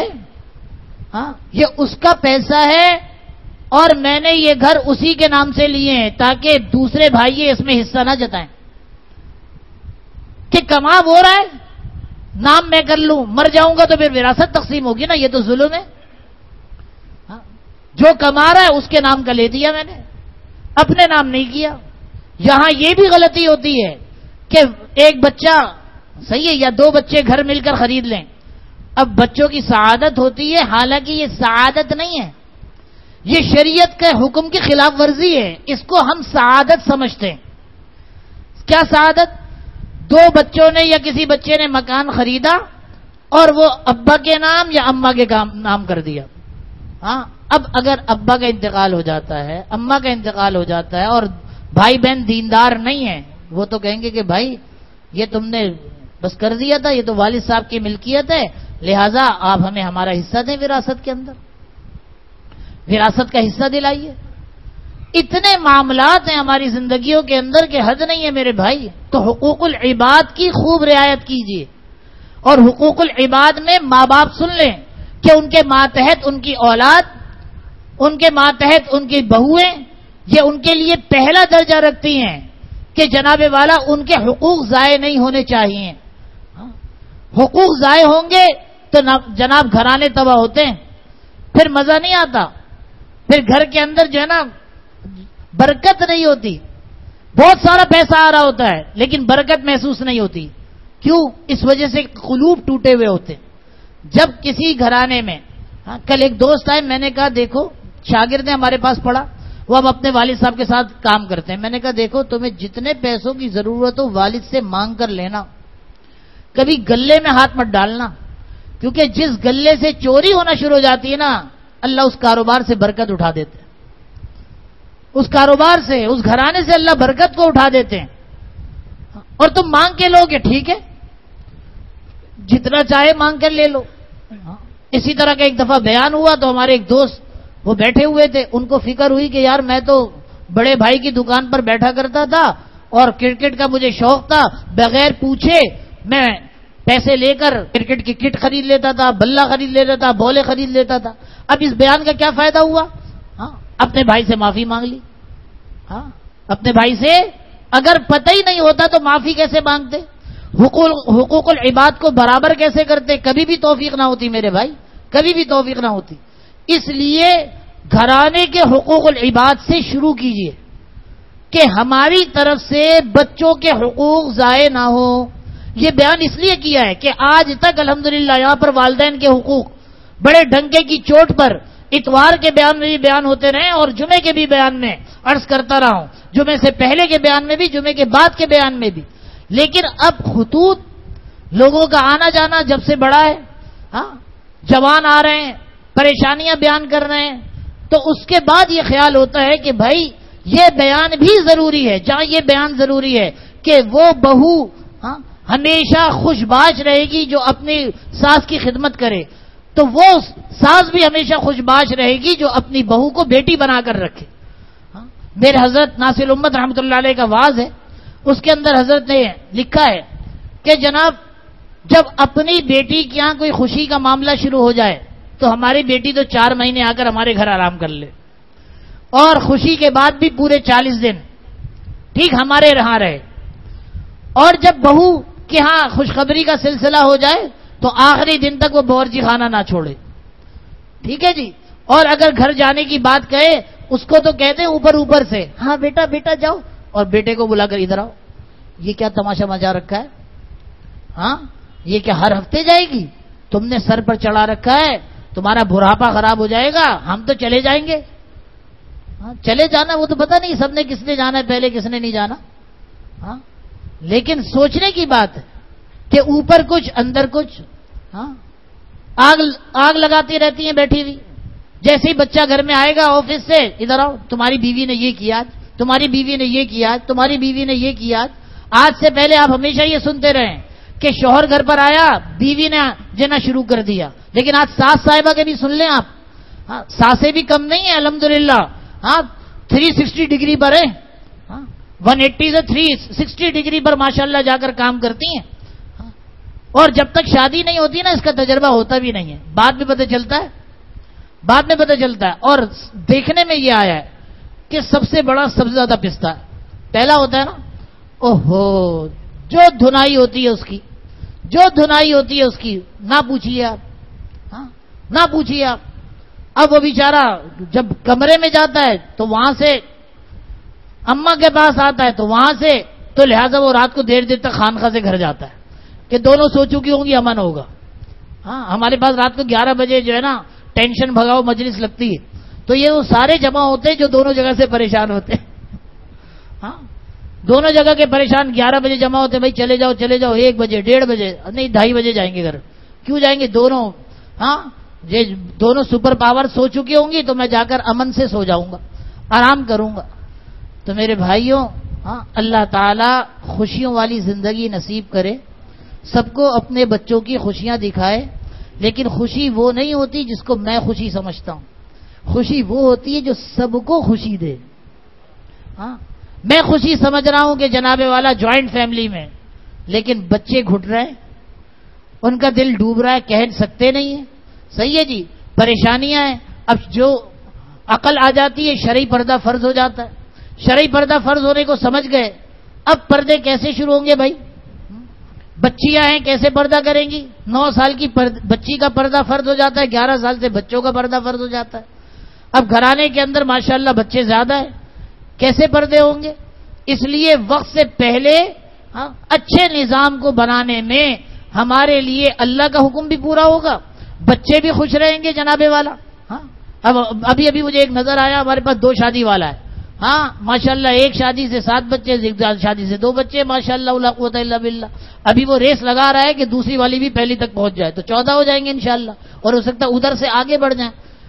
یہ اس کا پیسہ ہے اور میں نے یہ گھر اسی کے نام سے لیے ہیں تاکہ دوسرے بھائی اس میں حصہ نہ جتائیں کہ کما وہ رہا ہے، نام میں کر لوں، مر جاؤں گا تو پھر وراثت تقسیم ہوگی نا، یہ تو ظلم ہے. جو کما رہا ہے اس کے نام کا لے دیا میں نے، اپنے نام نہیں کیا. یہاں یہ بھی غلطی ہوتی ہے کہ ایک بچہ صحیح ہے یا 2 بچے گھر مل کر خرید لیں. اب بچوں کی سعادت ہوتی ہے، حالانکہ یہ سعادت نہیں ہے، یہ شریعت کے حکم کی خلاف ورزی ہے. اس کو ہم سعادت سمجھتے ہیں. کیا سعادت؟ 2 بچوں نے یا کسی بچے نے مکان خریدا اور وہ ابا کے نام یا اماں کے نام کر دیا. اب اگر ابا کا انتقال ہو جاتا ہے، اماں کا انتقال ہو جاتا ہے اور بھائی بہن دیندار نہیں ہیں، وہ تو کہیں گے کہ بھائی یہ تم نے بس کر دیا تھا، یہ تو والد صاحب کی ملکیت ہے، لہذا آپ ہمیں ہمارا حصہ دیں وراثت کے اندر، وراثت کا حصہ دلائیے. اتنے معاملات ہیں ہماری زندگیوں کے اندر کہ حد نہیں ہے میرے بھائی. تو حقوق العباد کی خوب رعایت کیجیے. اور حقوق العباد میں ماں باپ سن لیں کہ ان کے ماتحت ان کی اولاد، ان کے ماتحت ان کی بہویں، یہ ان کے لیے پہلا درجہ رکھتی ہیں کہ جناب والا ان کے حقوق ضائع نہیں ہونے چاہیے. حقوق ضائع ہوں گے تو جناب گھرانے تباہ ہوتے ہیں، پھر مزہ نہیں آتا، پھر گھر کے اندر جو ہے نا برکت نہیں ہوتی. بہت سارا پیسہ آ رہا ہوتا ہے لیکن برکت محسوس نہیں ہوتی. کیوں؟ اس وجہ سے قلوب ٹوٹے ہوئے ہوتے. جب کسی گھرانے میں کل ایک دوست آئے، میں نے کہا دیکھو شاگرد ہمارے پاس پڑھا، وہ اب اپنے والد صاحب کے ساتھ کام کرتے ہیں. میں نے کہا دیکھو تمہیں جتنے پیسوں کی ضرورت ہو والد سے مانگ کر لینا، کبھی گلے میں ہاتھ مت ڈالنا، کیونکہ جس گلے سے چوری ہونا شروع ہو جاتی ہے نا اللہ اس کاروبار سے برکت اٹھا دیتے ہیں، اس کاروبار سے، اس گھرانے سے اللہ برکت کو اٹھا دیتے ہیں. اور تم مانگ کے لو گے، ٹھیک ہے، جتنا چاہے مانگ کر لے لو. اسی طرح کا ایک دفعہ بیان ہوا تو ہمارے ایک دوست وہ بیٹھے ہوئے تھے، ان کو فکر ہوئی کہ یار میں تو بڑے بھائی کی دکان پر بیٹھا کرتا تھا اور کرکٹ کا مجھے شوق تھا، بغیر پوچھے میں پیسے لے کر کرکٹ کی کٹ خرید لیتا تھا، بلہ خرید لیتا تھا، بولے خرید لیتا تھا. اب اس بیان کا کیا فائدہ ہوا؟ اپنے بھائی سے معافی مانگ لی. اپنے بھائی سے اگر پتہ ہی نہیں ہوتا تو معافی کیسے مانگتے؟ حقوق العباد کو برابر کیسے کرتے؟ کبھی بھی توفیق نہ ہوتی میرے بھائی، کبھی بھی توفیق نہ ہوتی. اس لیے گھرانے کے حقوق العباد سے شروع کیجئے کہ ہماری طرف سے بچوں کے حقوق ضائع نہ ہو. یہ بیان اس لیے کیا ہے کہ آج تک الحمدللہ یہاں پر والدین کے حقوق بڑے ڈنکے کی چوٹ پر اتوار کے بیان میں بھی بیان ہوتے رہے اور جمعے کے بھی بیان میں عرض کرتا رہا ہوں، جمعے سے پہلے کے بیان میں بھی، جمعے کے بعد کے بیان میں بھی. لیکن اب خطوط لوگوں کا آنا جانا جب سے بڑا ہے، جوان آ رہے ہیں، پریشانیاں بیان کر رہے ہیں، تو اس کے بعد یہ خیال ہوتا ہے کہ بھائی یہ بیان بھی ضروری ہے. جہاں یہ بیان ضروری ہے کہ وہ بہو ہمیشہ خوش باش رہے گی جو اپنی ساس کی خدمت کرے، تو وہ ساس بھی ہمیشہ خوش باش رہے گی جو اپنی بہو کو بیٹی بنا کر رکھے. میرے حضرت ناصر امت رحمۃ اللہ علیہ کا واز ہے، اس کے اندر حضرت نے لکھا ہے کہ جناب جب اپنی بیٹی کے یہاں کوئی خوشی کا معاملہ شروع ہو جائے تو ہماری بیٹی تو 4 مہینے آ کر ہمارے گھر آرام کر لے، اور خوشی کے بعد بھی پورے 40 دن ٹھیک ہمارے یہاں رہے. اور جب بہو کے ہاں خوشخبری کا سلسلہ ہو جائے تو آخری دن تک وہ باورچی خانہ نہ چھوڑے. ٹھیک ہے جی. اور اگر گھر جانے کی بات کہے اس کو تو کہتے ہیں اوپر سے، ہاں بیٹا بیٹا جاؤ، اور بیٹے کو بلا کر ادھر آؤ. یہ کیا تماشا مچا رکھا ہے؟ یہ کیا ہر ہفتے جائے گی؟ تم نے سر پر چڑھا رکھا ہے، تمہارا بڑھاپا خراب ہو جائے گا، ہم تو چلے جائیں گے. چلے جانا وہ تو پتہ نہیں سب نے کس نے جانا ہے، پہلے کس نے نہیں جانا. لیکن سوچنے کی بات ہے کہ اوپر کچھ اندر کچھ. آگ لگاتی رہتی ہیں بیٹھی ہوئی. جیسے ہی بچہ گھر میں آئے گا آفس سے، ادھر آؤ، تمہاری بیوی نے یہ کیا، تمہاری بیوی نے یہ کیا، تمہاری بیوی نے یہ کیا. آج سے پہلے آپ ہمیشہ یہ سنتے رہیں کہ شوہر گھر پر آیا، بیوی نے جنا شروع کر دیا. لیکن آج ساس صاحبہ کے بھی سن لیں آپ، ساسیں بھی کم نہیں ہیں الحمدللہ. 360 ڈگری پر ہے، 180 سے 360 ڈگری پر ماشاءاللہ جا کر کام کرتی ہیں. اور جب تک شادی نہیں ہوتی نا اس کا تجربہ ہوتا بھی نہیں ہے، بعد میں پتہ چلتا ہے، بعد میں پتہ چلتا ہے. اور دیکھنے میں یہ آیا ہے کہ سب سے بڑا سب سے زیادہ پستا ہے پہلا ہوتا ہے نا. اوہو، جو دھنائی ہوتی ہے اس کی، جو دھنائی ہوتی ہے اس کی نہ پوچھیے آپ، نہ پوچھیے آپ. اب وہ بیچارہ جب کمرے میں جاتا ہے تو وہاں سے اماں کے پاس آتا ہے تو وہاں سے، تو لہٰذا وہ رات کو دیر تک خانقاہ سے گھر جاتا ہے کہ دونوں سو چکی ہوں گی امن ہوگا. ہمارے پاس رات کو 11 بجے جو ہے نا ٹینشن بھگاؤ مجلس لگتی ہے، تو یہ وہ سارے جمع ہوتے ہیں جو دونوں جگہ سے پریشان ہوتے ہیں. دونوں جگہ کے پریشان 11 بجے جمع ہوتے ہیں، بھائی چلے جاؤ چلے جاؤ، 1 بجے 1:30 بجے نہیں 2:30 بجے جائیں گے گھر. کیوں جائیں گے؟ دونوں دونوں سپر پاور سو چکی ہوں گی تو میں جا کر امن سے سو جاؤں گا، آرام کروں گا. تو میرے بھائیوں، اللہ تعالی خوشیوں والی زندگی نصیب کرے، سب کو اپنے بچوں کی خوشیاں دکھائے. لیکن خوشی وہ نہیں ہوتی جس کو میں خوشی سمجھتا ہوں، خوشی وہ ہوتی ہے جو سب کو خوشی دے. میں خوشی سمجھ رہا ہوں کہ جناب والا جوائنٹ فیملی میں، لیکن بچے گھٹ رہے ہیں، ان کا دل ڈوب رہا ہے، کہہ سکتے نہیں ہیں. صحیح ہے جی، پریشانیاں ہیں. اب جو عقل آ جاتی ہے شرعی پردہ فرض ہو جاتا ہے. شرعی پردہ فرض ہونے کو سمجھ گئے، اب پردے کیسے شروع ہوں گے بھائی؟ بچیاں ہیں کیسے پردہ کریں گی؟ 9 سال کی بچی کا پردہ فرض ہو جاتا ہے، 11 سال سے بچوں کا پردہ فرض ہو جاتا ہے. اب گھرانے کے اندر ماشاءاللہ بچے زیادہ ہیں، کیسے پردے ہوں گے؟ اس لیے وقت سے پہلے اچھے نظام کو بنانے میں ہمارے لیے اللہ کا حکم بھی پورا ہوگا، بچے بھی خوش رہیں گے جناب والا. اب ابھی مجھے ایک نظر آیا، ہمارے پاس 2 شادی والا ہے. ماشاءاللہ ایک شادی سے 7 بچے، ایک شادی سے 2 بچے، ماشاءاللہ لا قوت الا باللہ. ابھی وہ ریس لگا رہا ہے کہ دوسری والی بھی پہلی تک پہنچ جائے تو 14 ہو جائیں گے انشاءاللہ، اور ہو سکتا ہے ادھر سے آگے بڑھ جائیں.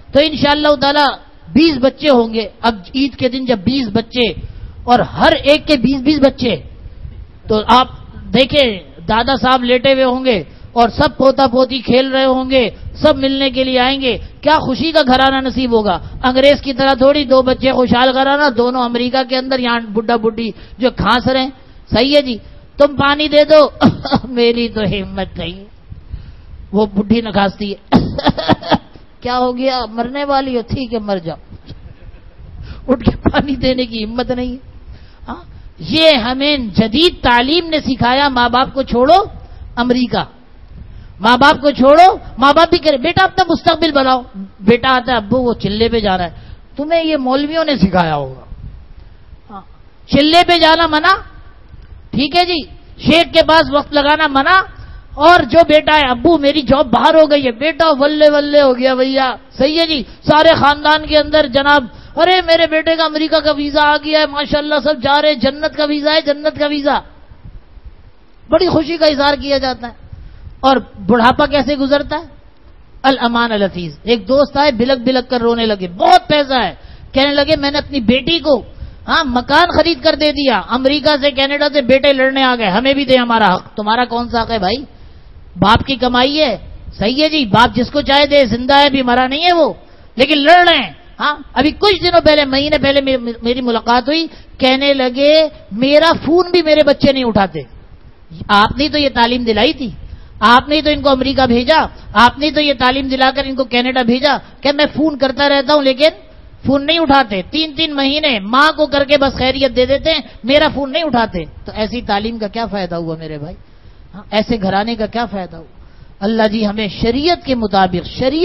تو انشاءاللہ تعالی 20 بچے ہوں گے. اب عید کے دن جب 20 بچے اور ہر ایک کے 20 بچے، تو آپ دیکھیں دادا صاحب لیٹے ہوئے ہوں گے اور سب پوتا پوتی کھیل رہے ہوں گے، سب ملنے کے لیے آئیں گے. کیا خوشی کا گھرانہ نصیب ہوگا. انگریز کی طرح تھوڑی 2 بچے خوشحال گھرانہ، دونوں امریکہ کے اندر، یہاں بڈھا بڈھی جو کھانس رہے ہیں. صحیح ہے جی، تم پانی دے دو میری تو ہمت نہیں. وہ بڈھی نہ کھانستی ہے کیا ہو گیا، مرنے والی ہو، ٹھیک ہے مر جاؤ، اٹھ کے پانی دینے کی ہمت نہیں ہے. ہاں یہ ہمیں جدید تعلیم نے سکھایا. ماں باپ کو چھوڑو امریکہ، ماں باپ کو چھوڑو. ماں باپ بھی کرے بیٹا اپنا مستقبل بناؤ. بیٹا آتا ہے ابو وہ چلے پہ جانا ہے. تمہیں یہ مولویوں نے سکھایا ہوگا. چلے پہ جانا منع، ٹھیک ہے جی. شیخ کے پاس وقت لگانا منع. اور جو بیٹا ہے ابو میری جاب باہر ہو گئی ہے، بیٹا ولے ولے ہو گیا بھیا. صحیح ہے جی. سارے خاندان کے اندر جناب ارے میرے بیٹے کا امریکہ کا ویزا آ گیا ہے، ماشاءاللہ سب جا رہے، جنت کا ویزا ہے، جنت کا ویزا. بڑی خوشی کا اظہار کیا جاتا ہے. اور بڑھاپا کیسے گزرتا ہے؟ الامان الحفیظ. ایک دوست آئے بلک بلک کر رونے لگے، بہت پیسہ ہے، کہنے لگے میں نے اپنی بیٹی کو مکان خرید کر دے دیا، امریکہ سے کینیڈا سے بیٹے لڑنے آ گئے، ہمیں بھی دے ہمارا حق. تمہارا کون سا حق ہے بھائی؟ باپ کی کمائی ہے. صحیح ہے جی، باپ جس کو چاہے دے، زندہ ہے بھی، مرا نہیں ہے وہ، لیکن لڑ رہے ہیں. ابھی کچھ دنوں پہلے، مہینے پہلے میری ملاقات ہوئی، کہنے لگے میرا فون بھی میرے بچے نہیں اٹھاتے. آپ نے تو یہ تعلیم دلائی تھی، آپ نے تو ان کو امریکہ بھیجا، آپ نے تو یہ تعلیم دلا کر ان کو کینیڈا بھیجا کہ میں فون کرتا رہتا ہوں لیکن فون نہیں اٹھاتے. 3 مہینے ماں کو کر کے بس خیریت دے دیتے ہیں، میرا فون نہیں اٹھاتے. تو ایسی تعلیم کا کیا فائدہ ہوا میرے بھائی؟ ایسے گھرانے کا کیا فائدہ ہوا؟ اللہ جی ہمیں شریعت کے مطابق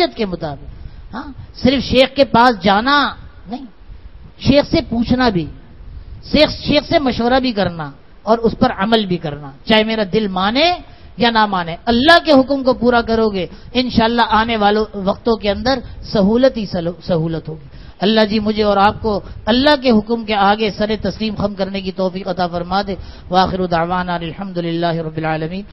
صرف شیخ کے پاس جانا نہیں، شیخ سے پوچھنا بھی، شیخ سے مشورہ بھی کرنا اور اس پر عمل بھی کرنا، چاہے میرا دل مانے یا نہ مانے. اللہ کے حکم کو پورا کرو گے انشاءاللہ آنے والوں وقتوں کے اندر سہولت ہی سہولت ہوگی. اللہ جی مجھے اور آپ کو اللہ کے حکم کے آگے سر تسلیم خم کرنے کی توفیق عطا فرما دے. وآخر دعوانا الحمدللہ رب العالمین.